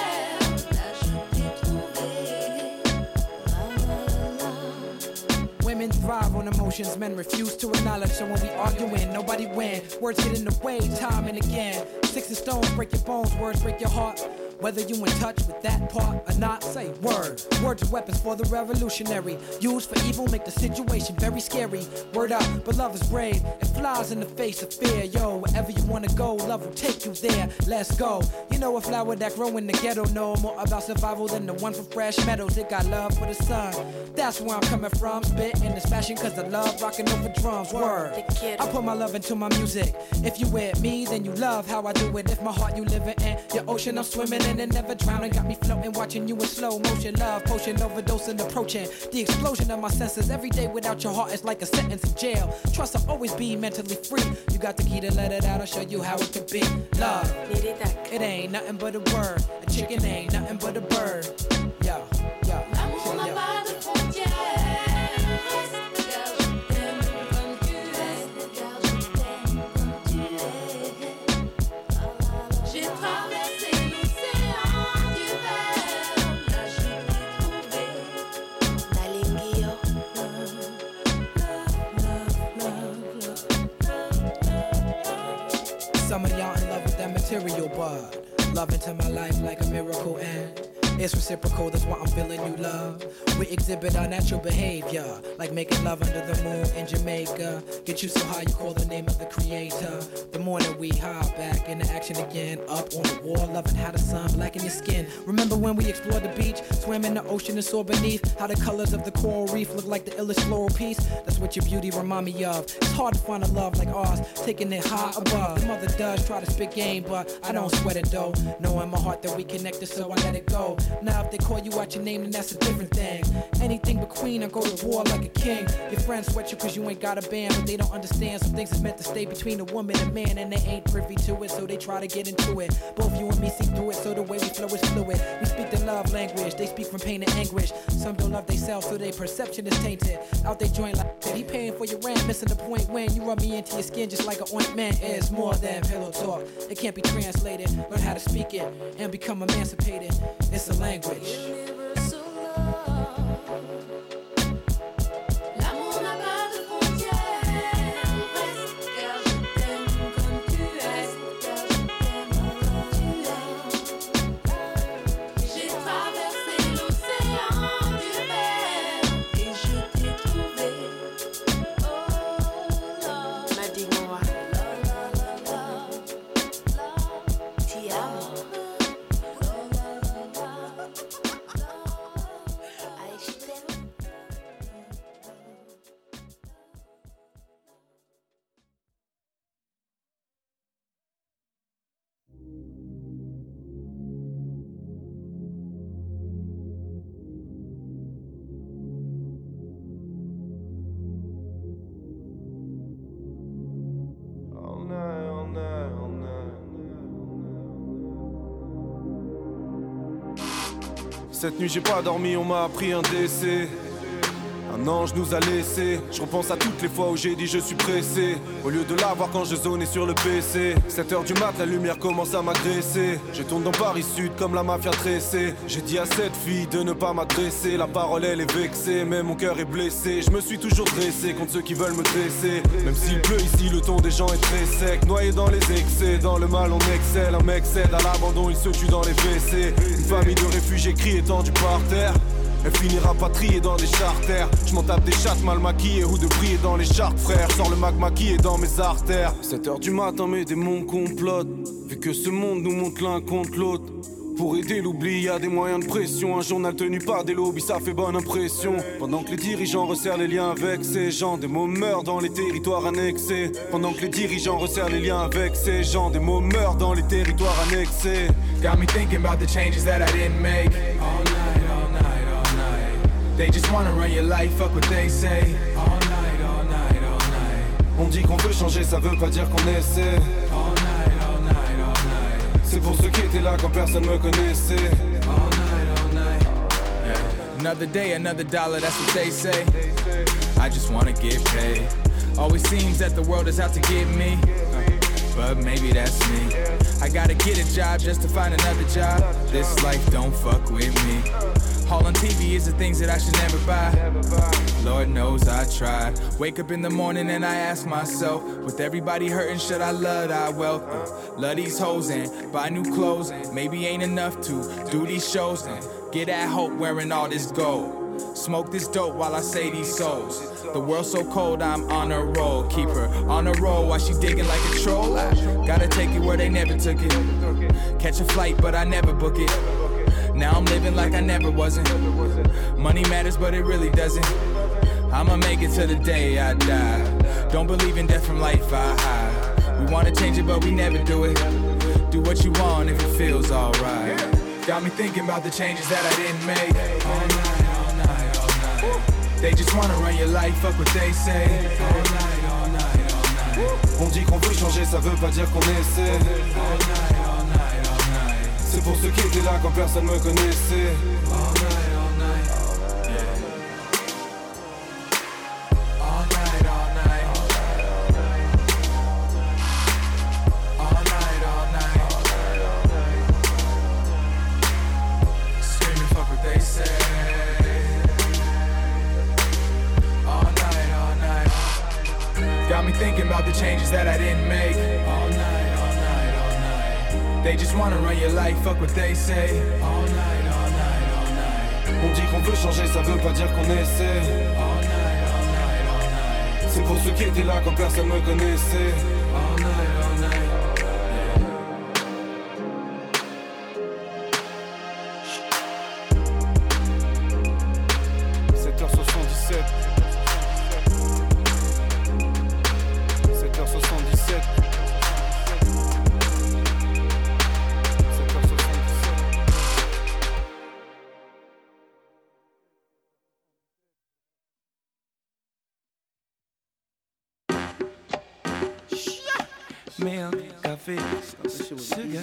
verre. Là je t'ai trouvé. Women thrive on emotions, men refuse to acknowledge. So when we arguing, nobody win. Words get in the way, time and again. Sticks and stones break your bones, words break your heart. Whether you in touch with that part or not, say word. Words are weapons for the revolutionary. Used for evil, make the situation very scary. Word up, but love is brave. It flies in the face of fear. Yo, wherever you wanna go, love will take you there. Let's go. You know a flower that grow in the ghetto know more about survival than the one from Fresh Meadows. It got love for the sun. That's where I'm coming from. Spit in this fashion cause I love rocking over drums. Word. I put my love into my music. If you with me, then you love how I do it. If my heart you living in your ocean, I'm swimming in and never drowning. Got me floating, watching you in slow motion. Love potion, overdosing, approaching the explosion of my senses. Every day without your heart is like a sentence in jail. Trust I'll always be mentally free. You got the key to let it out, I'll show you how it could be. Love, it ain't nothing but a word. A chicken ain't nothing but a bird. Yo, yo, l'amour n'a pas de frontières. Some of y'all in love with that material, but love into my life like a miracle, and it's reciprocal, that's why I'm feeling you love. We exhibit our natural behavior, like making love under the moon in Jamaica. Get you so high you call the name of the creator. The morning we hop back into action again. Up on the wall, loving how the sun blacken your skin. Remember when we explored the beach, swam in the ocean and saw beneath how the colors of the coral reef look like the illest floral piece. That's what your beauty remind me of. It's hard to find a love like ours, taking it high above. The mother does try to spit game, but I don't sweat it though. Know in my heart that we connected, so I let it go. Now if they call you out your name, then that's a different thing. Anything but queen, I go to war like a king. Your friends sweat you cause you ain't got a band, but they don't understand some things is meant to stay between a woman and man, and they ain't privy to it, so they try to get into it. Both you and me see through it, so the way we flow is fluid. We speak the love language, they speak from pain and anguish. Some don't love themselves, so their perception is tainted. Out they joint like that, he paying for your rent, missing the point when you rub me into your skin just like an ointment. It's more than pillow talk, it can't be translated. Learn how to speak it and become emancipated. It's a language. L'amour n'a pas de frontières. Reste car je t'aime comme tu es. Car je t'aime comme tu es. J'ai traversé l'océan du verre et je t'ai trouvé. Oh là. Madimoa. Ti amo. Cette nuit j'ai pas dormi, on m'a appris un décès. Un ange nous a laissés. Je repense à toutes les fois où j'ai dit je suis pressé. Au lieu de l'avoir quand je zonais sur le PC. 7h du mat, la lumière commence à m'agresser. Je tourne dans Paris Sud comme la mafia tressée. J'ai dit à cette fille de ne pas m'adresser. La parole elle est vexée, mais mon cœur est blessé. Je me suis toujours dressé contre ceux qui veulent me dresser. Même s'il pleut ici, le ton des gens est très sec. Noyé dans les excès, dans le mal on excelle. Un mec cède à l'abandon, il se tue dans les WC. Une famille de réfugiés crie étendue par terre. Elle finira patriée dans des charters. Je m'en tape des chattes mal maquillées ou de briller dans les chartes, frère. Sors le magma qui est dans mes artères. 7h du matin, mes démons complotent. Vu que ce monde nous monte l'un contre l'autre. Pour aider l'oubli, y a des moyens de pression. Un journal tenu par des lobbies, ça fait bonne impression. Pendant que les dirigeants resserrent les liens avec ces gens, des mots meurent dans les territoires annexés. Pendant que les dirigeants resserrent les liens avec ces gens, des mots meurent dans les territoires annexés. Got me thinking about the changes that I didn't make. All night, all night, all night. They just wanna run your life, fuck what they say. All night, all night, all night. On dit qu'on veut changer, ça veut pas dire qu'on essaie. All night, all night, all night. C'est pour ceux qui étaient là quand personne me connaissait. All night, all night. Yeah. Another day, another dollar, that's what they say. I just wanna get paid. Always seems that the world is out to get me. But maybe that's me. I gotta get a job just to find another job. This life don't fuck with me. All on TV is the things that I should never buy. Lord knows I tried. Wake up in the morning and I ask myself, with everybody hurting, should I love thy wealth? Love these hoes and buy new clothes. Maybe ain't enough to do these shows and get that hope wearing all this gold. Smoke this dope while I say these souls. The world's so cold, I'm on a roll. Keep her on a roll while she digging like a troll. I gotta take it where they never took it. Catch a flight, but I never book it. Now I'm living like I never wasn't. Money matters, but it really doesn't. I'ma make it to the day I die. Don't believe in death from life I hide. We wanna change it, but we never do it. Do what you want if it feels alright. Got me thinking about the changes that I didn't make. All night, all night, all night. They just wanna run your life, fuck what they say. All night, all night, all night. On dit qu'on veut changer, ça veut pas dire qu'on essaie. All night, all night, all night. C'est pour ceux qui étaient là quand personne me connaissait. All night, all night, yeah. All night, all night. All night, all night. Screaming, fuck what they say. All night, all night. Got me thinking about the changes that I didn't make. All night, all night, all night. They just wanna run your life, fuck what they say. All night, all night, all night. On dit qu'on veut changer, ça veut pas dire qu'on essaie. All night, all night, all night. C'est pour ceux qui étaient là quand personne me connaissait. All night, all night. 7h77. 7h77. Milk, café, sugar.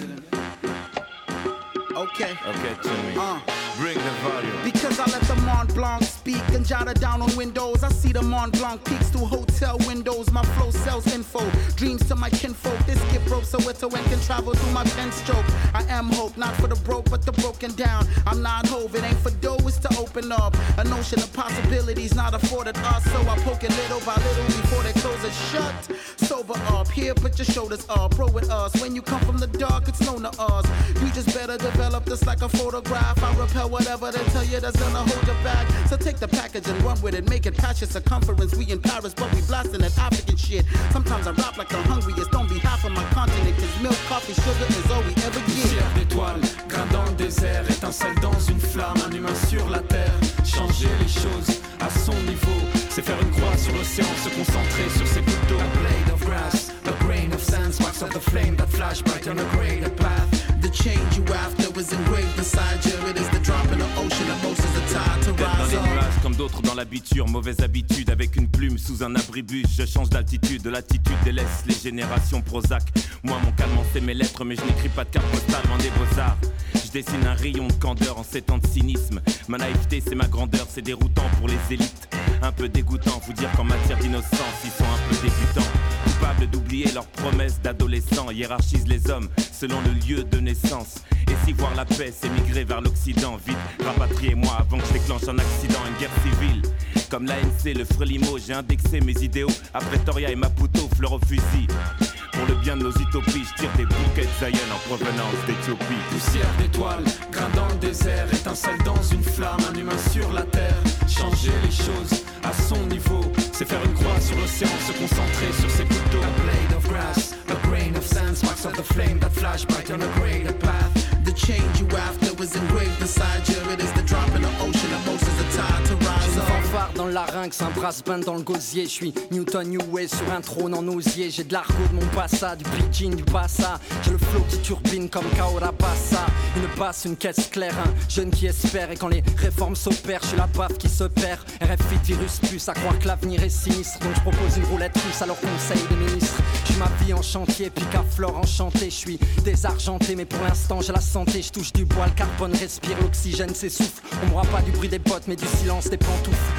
Okay. Okay, Jimmy. Bring the volume. Because I let the Mont Blanc speak and jot it down on windows. I see the Mont Blanc peaks through hotel windows. My flow sells info, dreams to my kinfolk. This gift rope so it can travel through my pen stroke. I am hope, not for the broke, but the broken down. I'm not Hove, it ain't for dough, it's to open up a notion of possibilities not afforded us. So I poke it little by little before they close it shut. Sober up, here, put your shoulders up, roll with us. When you come from the dark, it's known to us. You just better develop this like a photograph. I repel whatever they tell you that's gonna hold you back. So take the package and run with it, make it past your circumference. We in Paris, but we blasting that African shit. Sometimes I rap like the hungriest on behalf of my continent. Cause milk, coffee, sugar is all we ever get. Poussière d'étoiles, grain dans le désert, étincelle dans une flamme, un humain sur la terre. Changer les choses à son niveau, c'est faire une croix sur l'océan, se concentrer sur ses gouttes d'eau. A blade of grass, a grain of sand, sparks of the flame that flash bright on a greater path. The change you after was engraved inside you. It is the drop in the ocean, emotions are tied to Tête dans rise les up. nuages comme d'autres dans l'habiture, mauvaise habitude avec une plume sous un abribus. Je change d'altitude, de l'attitude délaisse les générations Prozac. Moi mon calme c'est mes lettres mais je n'écris pas de carte postale loin des beaux-arts. Je dessine un rayon de candeur en 7 ans de cynisme. Ma naïveté c'est ma grandeur, c'est déroutant pour les élites. Un peu dégoûtant, vous dire qu'en matière d'innocence ils sont un peu débutants. Coupables d'oublier leurs promesses d'adolescents. Hiérarchisent les hommes selon le lieu de naissance. Et si voir la paix c'est migrer vers l'Occident. Vite, rapatriez-moi avant que je déclenche un accident, une guerre civile. Comme l'ANC, le Frelimo, j'ai indexé mes idéaux à Pretoria et Maputo, fleur au fusil. Pour le bien de nos utopies, je tire des bouquets de Zion en provenance d'Éthiopie. Poussière d'étoiles, grain dans le désert, étincelle dans une flamme, un humain sur la terre. Changer les choses à son niveau, c'est faire une croix sur l'océan, se concentrer sur ses gouttes d'eau. A blade of grass, a grain of sand, sparks of the flame that flash bright on a greater path. The change you after was engraved inside you. It is the drop in the ocean, emotions are tied to rise J'ai une up. fanfare dans le larynx, un brass band dans le gosier. Je suis Newton Newey sur un trône en osier. J'ai de l'argot de mon passa, du Beijing, du Bassa. J'ai le flow qui turbine comme Kaora Bassa. Une basse, une caisse claire, un jeune qui espère. Et quand les réformes s'opèrent, je suis la baffe qui se perd. RFI de virus plus, à croire que l'avenir est sinistre. Donc je propose une roulette russe à leur conseil des ministres. Je suis ma vie en chantier, picaflore enchanté. Je suis désargenté, mais pour l'instant j'ai la santé. Je touche du bois, le carbone respire, l'oxygène s'essouffle. On m'aura pas du bruit des bottes, mais du silence des pantoufles. Je suis un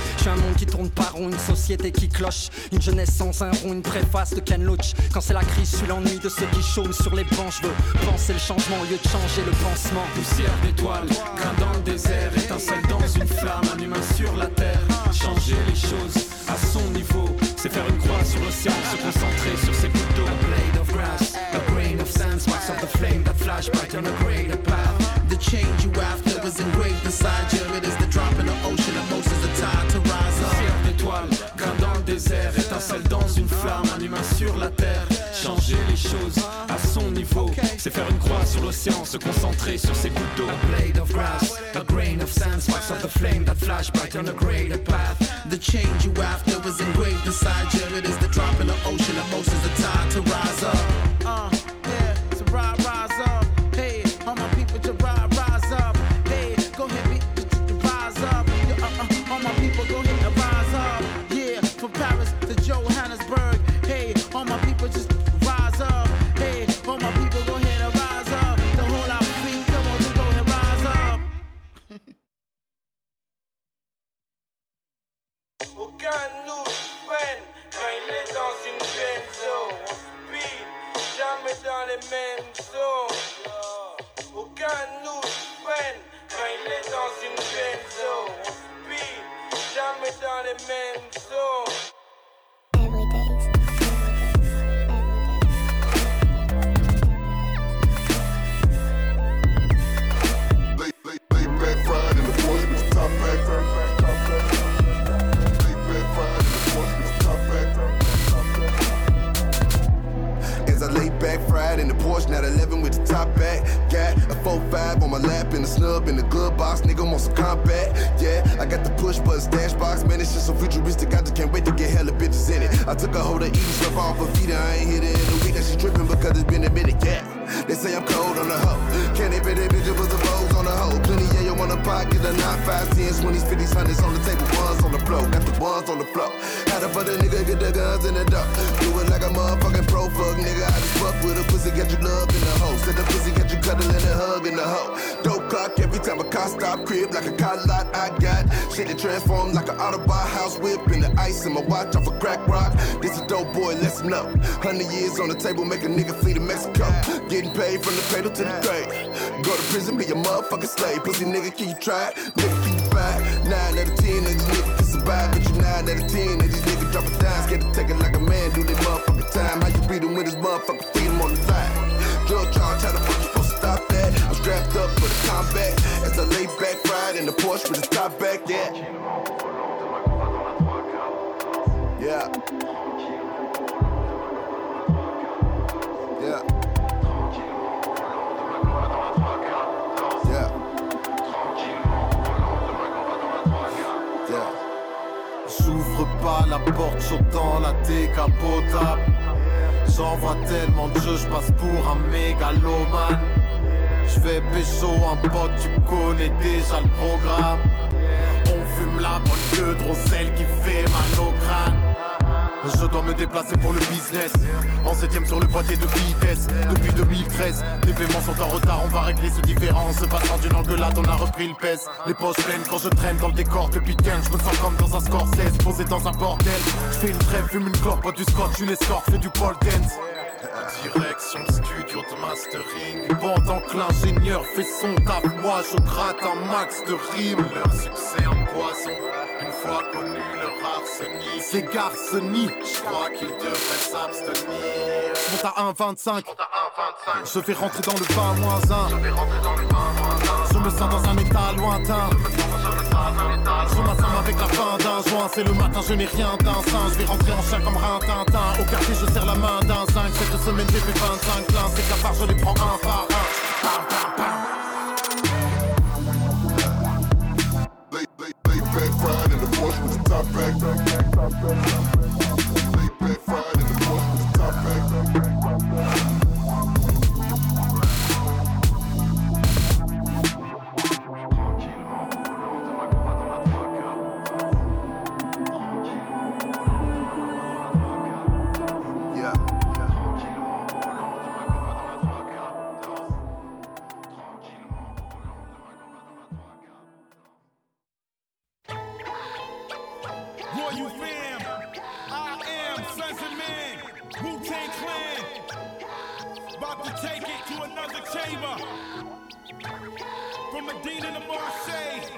monde qui tourne pas rond, une société qui cloche, une jeunesse sans un rond, une préface de Ken Loach. Quand c'est la crise, je suis l'ennui de ceux qui chôment sur les bancs. Je veux penser le changement au lieu de changer le pansement. Poussière d'étoiles, grain dans le désert, étincelle dans une flamme, un humain sur la terre. Changer les choses à son niveau, c'est faire une croix sur l'océan, se concentrer sur ses gouttes d'eau. A blade of grass, a grain of sand, sparks of the flame that flash bright on a greater path. The change you after is engraved inside you. It is the drop in the ocean, emotions are tied to rise up. Poussière d'étoiles, grain dans le désert, étincelle dans une flamme, un humain sur la terre. Changer les choses à son niveau, c'est faire une croix sur l'océan, se concentrer sur ses gouttes d'eau. A blade of grass, a grain of sand, sparks of the flame that flash bright on a greater path. The change you after is engraved inside you. It is the drop in the ocean, emotions are tied to rise up. Yeah, so rise up. Hey, all my people to rise up. Hey, go ahead, rise up. All my people go ahead and rise up. Yeah, from Paris to Johannesburg. Hey, all my people just rise up. Hey, all my people go ahead and rise up. The whole Afrique, come on, just go ahead and rise up. Aucun nous freine quand il est dans une benzo. On speed, jamais dans les mêmes zones. Aucun nous freine quand il est dans une benzo. On speed, jamais dans les mêmes zones. As I lay back, fried in the Porsche, now 11 with the top back. Got a 4-5 on my lap and a snub in the glove box. Nigga want some combat. Yeah, I got the push button stash box. Man, it's just so futuristic. I just can't wait to get hella bitches in it. I took a hold of eating stuff off her feet. I ain't hit it in a week. That she tripping because it's been a minute. Yeah, they say I'm cold on the hoe. Can't they bet that bitch it was a rose on the hoe? Plenty yeah, you on the pocket. A 9, 5, 10s, 20s, 50s, 100s on the table. Ones on the floor. Got the ones on the floor. How the fuck the nigga get the guns in the dark? Do it like a motherfucking pro fuck nigga. I just fuck with a pussy, get you love in the hoe. Said the pussy, get you cuddling and hug in the hoe. Dope clock every time a car stop, crib like a car lot I got. Shit that transformed like an Autobahn house whip in the ice in my watch off a crack rock. This a dope boy, listen up. 100 years on the table, make a nigga flee to Mexico. Getting paid from the cradle to the grave. Go to prison, be a motherfucking slave. Pussy nigga, can you try it? Nigga, can you buy it? 9 out of 10 of these niggas can survive, but you 9 out of 10 of these niggas drop a dime. Scared to take it like a man, do their motherfucking time. How you beat him with his motherfucking freedom on the line? Drug charge, how the fuck you supposed to stop that? I'm strapped up for the combat. As I lay back, fried in the Porsche with the top back, yeah. Yeah. Yeah. Yeah. Yeah. J'ouvre pas la porte, chaud dans la décapotable. J'envoie tellement de jeux, j'passe pour un mégalomane. J'vais pécho un pote, tu connais déjà le programme. On fume la bonne queue de Roselle qui fait mal au crâne. Je dois me déplacer pour le business. En 7ème sur le boîtier de vitesse. Depuis 2013, les paiements sont en retard. On va régler ce différend. Se passant d'une engueulade, on a repris le pèse. Les poches pleines quand je traîne dans le décor depuis 15. Je me sens comme dans un Scorsese, posé dans un bordel. Je fais une trêve, fume une clope, bois du scotch, une escorte, fais du pole dance. Direction studio de mastering. Pendant que l'ingénieur fait son taf, moi je gratte un max de rimes. Leur succès un poison, une fois connu leur arsenic. C'est Garceny, je crois qu'ils devraient s'abstenir. Je monte à 1,25, je vais rentrer dans le 20-1. Je me sens dans un état lointain. Je m'assomme avec la fin d'un joint. C'est le matin, je n'ai rien d'un sein. Je vais rentrer en chien comme Rintintin. Au quartier, je serre la main d'un zinc. Cette semaine, j'ai fait 25 pleins. C'est qu'à part, je les prends un par un. Bam, bam, bam. Lay back, fried in the Porsche with the top back. Lay back, fried in the Porsche with the top back. about to take it to another chamber. From Medina to Marseille.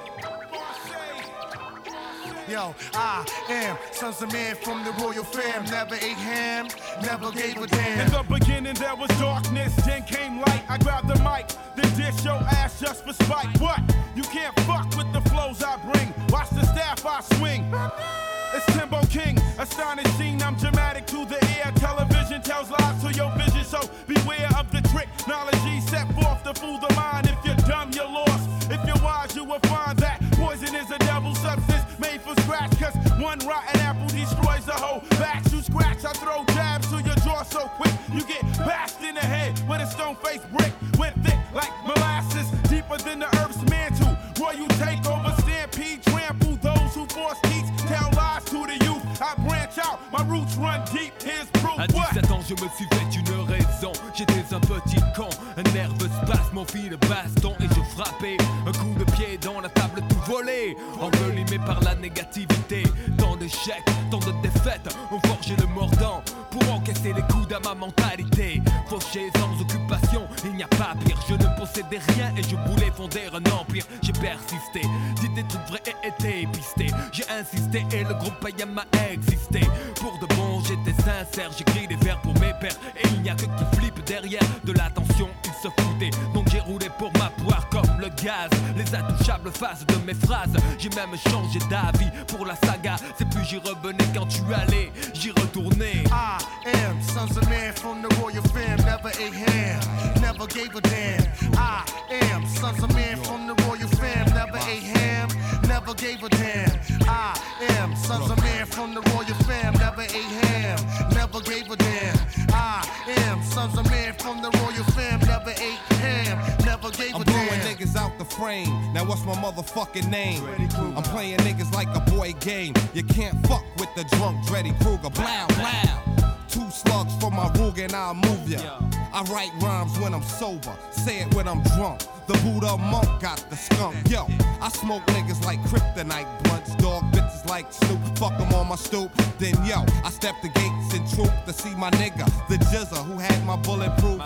Yo, I am sons of man from the royal fam. Never ate ham, never gave a damn. In the beginning there was darkness, then came light. I grabbed the mic, then dish your ass just for spite. What? You can't fuck with the flows I bring. Watch the staff I swing. It's Timbo King, astonishing, I'm dramatic to the ear. Television tells lies to your vision, so beware of the trick. Knowledge set forth to fool the mind. If you're dumb, you're lost. If you're wise, you will find that poison is a devil's substance made for scratch. Cause one rotten apple destroys the whole batch. You scratch, I throw jabs to your jaw so quick. You get bashed in the head with a stone-faced brick. Went thick like molasses, deeper than the earth's mantle. Royal takeover, stampede, trample those who force teach. Tell lies to the youth, I branch out, my roots run deep, here's proof. À 17 ans je me suis fait une raison. J'étais un petit con, un nerveux spasme, on fit le baston et je frappais. Un coup de pied dans la table tout volé, envelimé par la négativité. Tant d'échecs, tant de défaites, ont forgé le mordant pour encaisser les coups à ma mentalité. Fauché sans occupation, il n'y a pas pire. Je ne possédais rien et je voulais fonder un empire. J'ai persisté, dit des trucs vrais et été pisté. J'ai insisté et le groupe païen m'a existé. Pour de bon j'étais sincère, j'écris des vers pour mes pères. Et il n'y a que qui flippe derrière de l'attention, ils se foutaient. Donc j'ai roulé pour ma poire comme le gaz. Les intouchables faces de mes phrases. J'ai même changé d'avis pour la saga. C'est plus j'y revenais quand tu allais, j'y retournais. I am sons of man from the royal fam. Never ate ham, never gave a damn. I am sons of man from the royal fam. Never ate ham, never gave a damn. I am sons of man from the royal fam. Never ate ham, never gave a damn. I am sons of man from the royal fam. Never ate ham, never gave a damn. I'm blowing niggas out the frame. Now what's my motherfucking name? I'm playing niggas like a boy game. You can't fuck with the drunk Dreddy Kruger. Blow, blow. 2 slugs for my Ruger and I'll move ya. I write rhymes when I'm sober, say it when I'm drunk. The Buddha monk got the skunk. Yo, I smoke niggas like kryptonite blunts. Dog bitches like Snoop, fuck them on my stoop. Then yo, I step the gates in troop to see my nigga, the Jizza who had my bulletproof.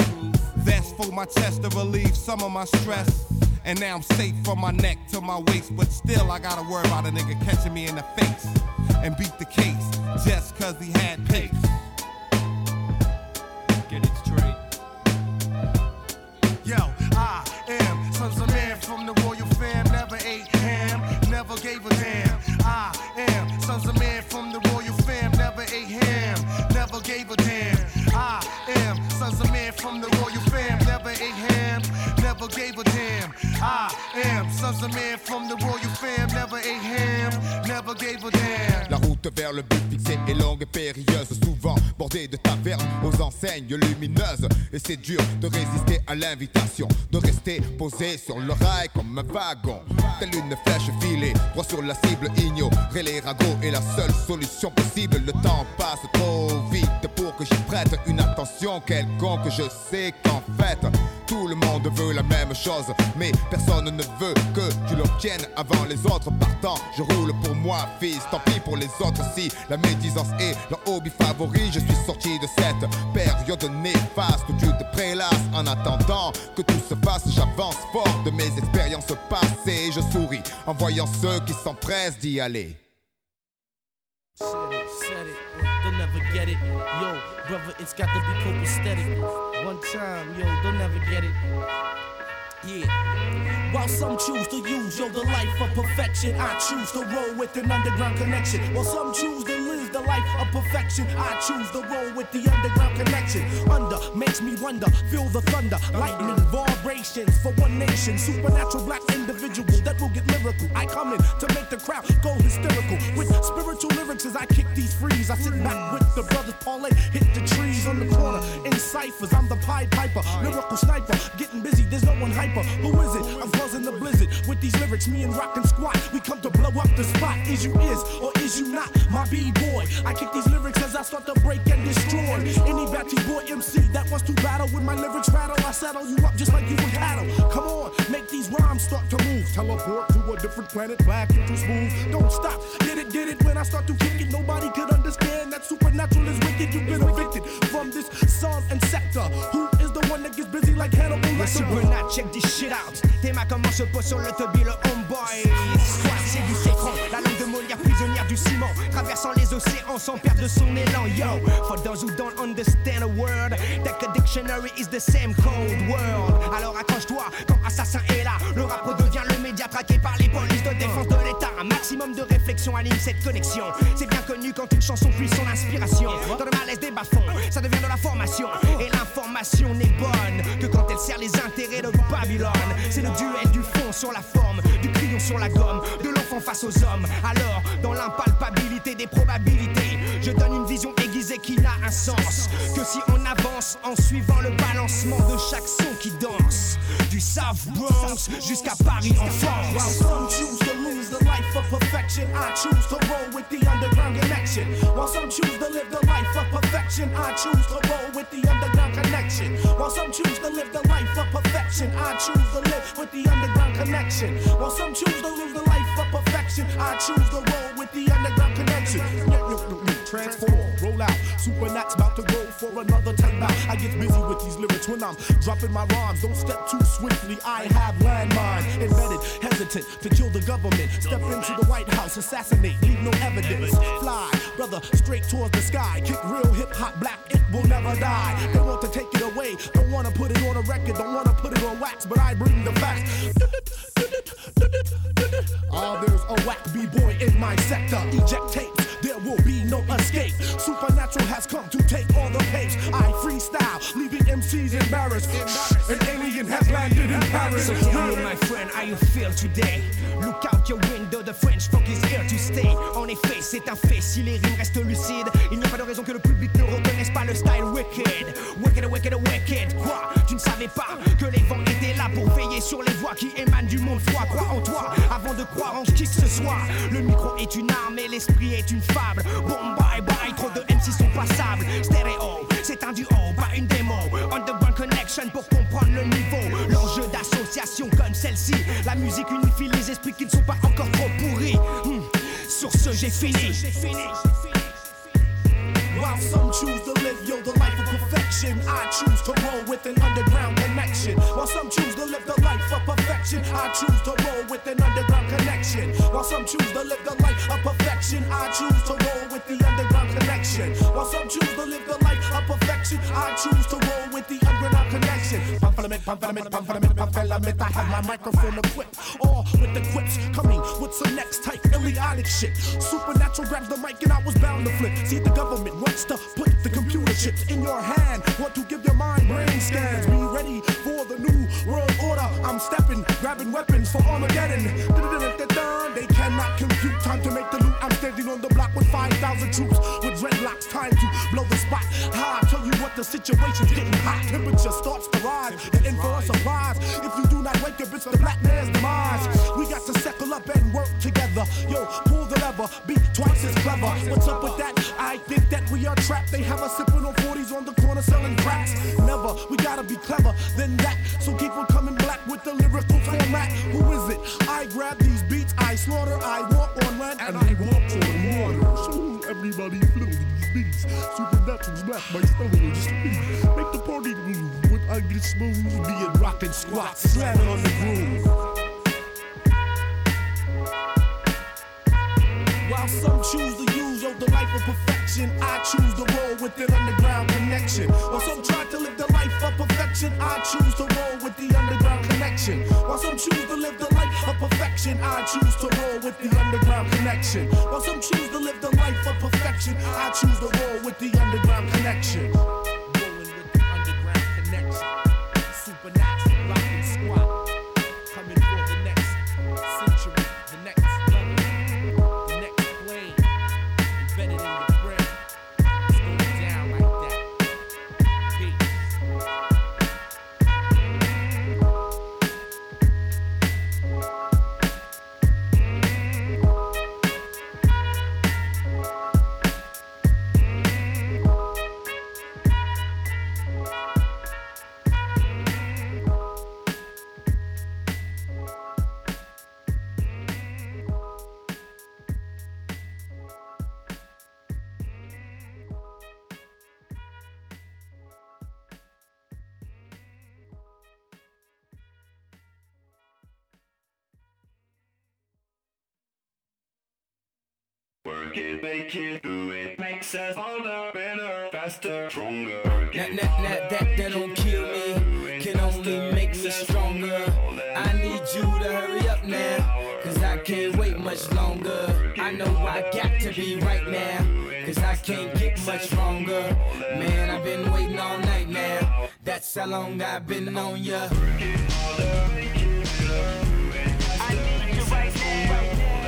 Vest for my chest to relieve some of my stress. And now I'm safe from my neck to my waist. But still I gotta worry about a nigga catching me in the face and beat the case just cause he had pace. Get it straight. Yo, I am sons of man from the royal fam. Never ate ham, never gave a damn. I am sons of man from the royal fam. Never ate ham, never gave a damn. I am sons of man from the royal fam. Never ate ham, never gave a damn. I am sons of man from the royal fam. Never ate ham, never gave a damn. La route vers le but fixé est longue et périlleuse, souvent bordée de tavernes aux enseignes lumineuses. Et c'est dur de résister à l'invitation, de rester posé sur le rail comme un wagon. Telle une flèche filée, droit sur la cible, ignorer les ragots est la seule solution possible. Le temps passe trop vite pour que j'y prête une attention quelconque. Je sais qu'en fait, tout le monde veut la même chose, mais personne ne veut que tu l'obtiennes avant les autres. Partant, je roule pour moi, fils, tant pis pour les autres. Si la médisance est leur hobby favori, je suis sorti de cette période néfaste où tu te prélasses. En attendant que tout se fasse, j'avance fort de mes expériences passées. Je souris en voyant ceux qui s'empressent d'y aller. Said it, they'll never get it. Yo, brother, it's got to be copacetic. One time, yo, they'll never get it. Yeah. While some choose to use, yo, the life of perfection, I choose to roll with an underground connection. While some choose to live the life of perfection, I choose to roll with the underground connection. Under makes me wonder, feel the thunder, lightning vibrations for one nation. Supernatural black individuals that will get lyrical. I come in to make the crowd go hysterical. With spiritual lyrics as I kick these frees, I sit back with the brothers parlay, hit the trees on the corner in ciphers. I'm the Pied Piper, lyrical sniper, getting busy. There's no one hyper. Who is it? I'm causing the blizzard with these lyrics. Me and Rock and Squat, we come to blow up the spot. Is you is or is you not my B-boy? I kick these lyrics as I start to break and destroy any batty boy MC that wants to battle with my lyrics rattle. I saddle you up just like you were cattle. Come on, make these rhymes start to move. Teleport to a different planet, back into smooth. Don't stop, get it when I start to kick it. Nobody could understand that supernatural is wicked. You've been evicted from this song and sector. Who Supernat, check this shit out. Théma comment se pose sur le tubby, le homeboy. Squat, c'est du citron. La langue de Molière, prisonnière du ciment. Traversant les océans sans perdre son élan. Yo, for those who don't understand a word, that a dictionary is the same code word. Alors accroche-toi quand Assassin est là. Le rap redevient le média traqué par les polices de défense de l'État. Un maximum de réflexion anime cette connexion. C'est bien connu quand une chanson puise son inspiration. Dans le malaise des bas-fonds, ça devient de la formation. Et l'information n'est bonne que quand elle sert les intérêts de Babylone. C'est le duel du fond sur la forme, du crayon sur la gomme, de l'enfant face aux hommes. Alors, dans l'impalpabilité des probabilités, je donne une vision aiguisée qui n'a un sens que si on avance en suivant le balancement de chaque son qui danse. Du South Bronx jusqu'à Paris en France. While some choose to lose the life of perfection, I choose to roll with the underground connection. While some choose to live the life of perfection, I choose to roll with the underground connection. While some choose to live the life of perfection, I choose to live with the underground connection. While some choose to live the life of perfection, I choose to roll with the underground connection. Transform, roll out. Supernat's about to go for another time out. I get busy with these lyrics when I'm dropping my rhymes. Don't step too swiftly, I have landmines embedded, hesitant to kill the government. Step into the White House, assassinate, leave no evidence. Fly, brother, straight towards the sky. Kick real hip-hop black, it will never die. They want to take it away, don't want to put it on a record, don't want to put it on wax, but I bring the facts. There's a whack b-boy in my sector. Eject tapes, there will be no escape. Supernatural has come to take all the pace. I freestyle, leaving MCs embarrassed. An alien has landed in Paris. So tell me, my friend, how you feel today? Look out your window, the French funk is here to stay. En effet, c'est un fait, si les rimes restent lucides, il n'y a pas de raison que le public ne reconnaisse pas le style wicked. Wicked, wicked, wicked. Quoi? Tu ne savais pas que les vents étaient là pour veiller sur les voix qui émanent du monde froid. Crois en toi avant de croire en qui que ce soit. Le micro est une arme et l'esprit est une fable. Bon bye bye, trop de MC sont passables. Stéréo, c'est un duo, pas une démo. Underground connection pour comprendre le niveau. L'enjeu d'association comme celle-ci. La musique unifie les esprits qui ne sont pas encore trop pourris. Sur ce, j'ai fini. While some choose to live, yo, the life of perfection, I choose to roll with an underground connection. While some choose to live the life of perfection, I choose to roll with an underground connection. While some choose to live the life of perfection, I choose to roll with the underground connection. While some choose to live the life of perfection, I choose to roll with the underground connection. Pamphlet, I have my microphone equipped, all with the quips, coming with some next type idiotic shit. Supernatural grabs the mic and I was bound to flip. See, the government wants to put the computer chips in your hand, want to give your mind brain scans. Be ready for the new world order. I'm stepping, grabbing weapons for Armageddon. They cannot compute time to make the loot. I'm standing on the block with 5,000 troops with dreadlocks. Time to blow the spot. I tell you what, the situation's getting hot. Temperature starts to rise. You're in for a surprise. If you do not wake up, it's the black man's demise. We got to settle up and work together. Yo, pull the lever, be twice as clever. What's up with that? I think that we are trapped. They have us sipping on 40s on the corner selling cracks. Never, we gotta be clever than that. So keep on coming black with the lyrical format. Who is it? I grab these beats, I slaughter, I walk on land, and I walk on water. So everybody feel these beats. Supernatural's black, my style just me. Make the party move with ugly smooth, being rockin' squats, slamming on the groove. While some choose to use the life of perfection, I choose to roll with an underground connection. While some try to live the life of perfection, I choose to roll with the underground connection. While some choose to live the life of perfection, I choose to roll with the underground connection. While some choose to live the life of perfection, I choose to roll with the underground connection. Rolling with the underground connection. Supernatural, rockin' squat. Coming for the next century, the next level. Embedded in your brain. It's going down like that. Peace. Work it, make it, do it. Makes us harder, better, faster, stronger. That don't kill me, can only make me stronger. I need you to hurry up now, cause I can't wait much longer. I know I got to be right now, cause I can't get much stronger. Man, I've been waiting all night now, that's how long I've been on ya. I need you right now.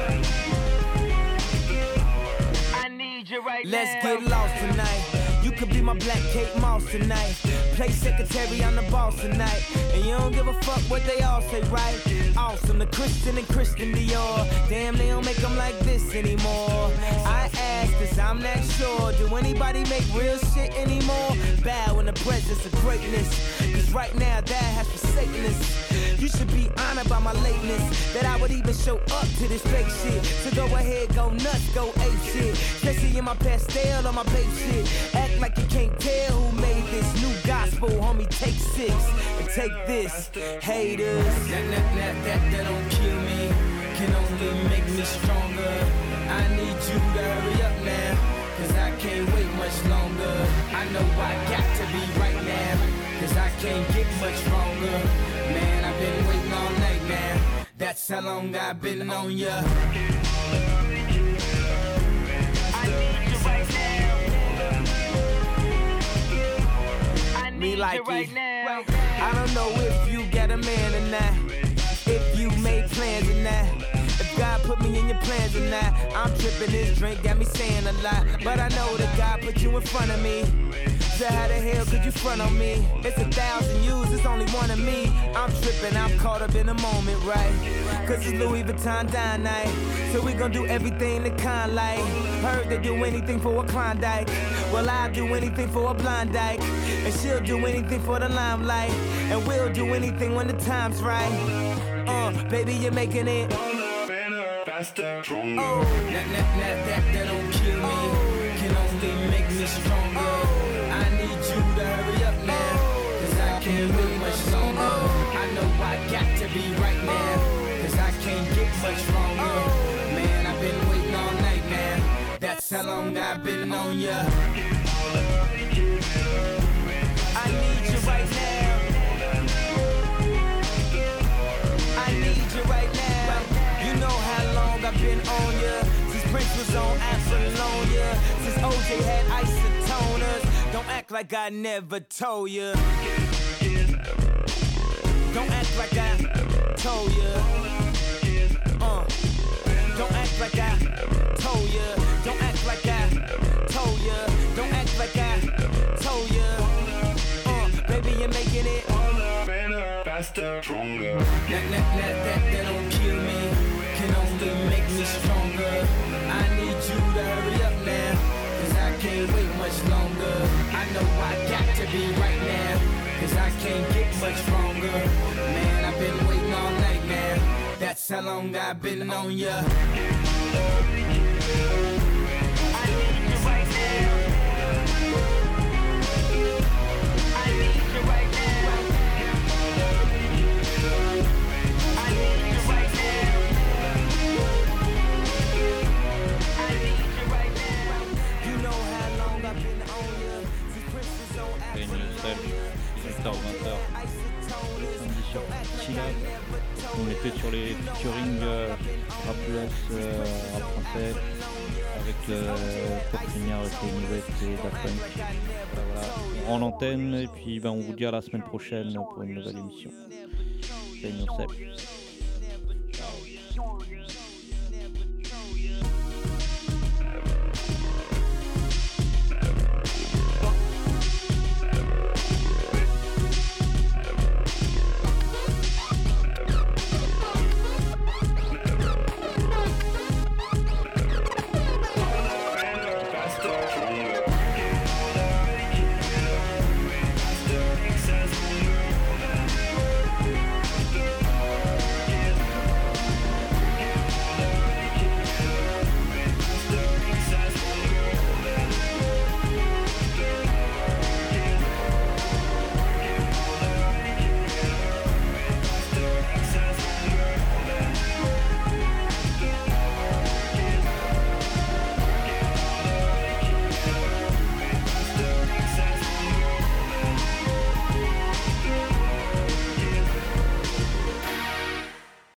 I need you right now. Let's get lost tonight. You could be my black Kate Moss tonight. Play secretary, I'm the boss tonight. And you don't give a fuck what they all say, right? Awesome, the Christian and Christian Dior. Damn, they don't make them like this anymore. I ask cause I'm not sure. Do anybody make real shit anymore? Bow in the presence of greatness, cause right now that has forsaken us. You should be honored by my lateness, that I would even show up to this fake shit. So go ahead, go nuts, go ape shit. Especially in my pastel or my babe shit. Act like you can't tell who made this new gospel, homie. Take 6 and take this, haters. That don't kill me, can only make me stronger. I need you to hurry up now, cause I can't wait much longer. I know I got to be right now, cause I can't get much stronger. Man, I've been waiting all night now, that's how long I've been on ya. Me like it. Right now. I don't know if you got a man or not, if you made plans or not, if God put me in your plans or not. I'm tripping, this drink got me saying a lot, but I know that God put you in front of me. So how the hell could you front on me? It's 1,000 yous, it's only one of me. I'm tripping, I'm caught up in the moment, right? Cause it's Louis Vuitton dine night, so we gon' do everything the kind like. Heard they do anything for a Klondike, well I'll do anything for a blind dyke. And she'll do anything for the limelight, and we'll do anything when the time's right. Baby, you're making it faster, stronger. That don't kill me, can only make me stronger. I need you to hurry up now, cause I can't wait much longer. I know I got to be right now, cause I can't get much stronger. Man, I've been waiting all night now, that's how long I've been on ya. I need you right now, I need you right now. You know how long I've been on ya, since Prince was on Apollonia, since OJ had isotoners. Don't act like I never told ya, don't act like I told ya. Don't act like I told ya, don't act like I told ya, don't act like I told ya. Baby, you're making it better, faster, stronger. That don't kill me, can only make me stronger. I need you to hurry up now, cause I can't wait much longer. I know I got to be right now, cause I can't get much stronger. Man, I've been waiting all night now, that's how long I've been on ya. I need you right now. I need you right now. I need you right now. I need you right now. You know how long I've been on ya, since Prince was on Apollonia. 18h-20h, samedi sur Chila. On était sur les featuring rap US, rap français, avec Portinière, Kanye West et Daft Punk. Voilà, on rend l'antenne et puis on vous dit à la semaine prochaine pour une nouvelle émission. Stay yourself.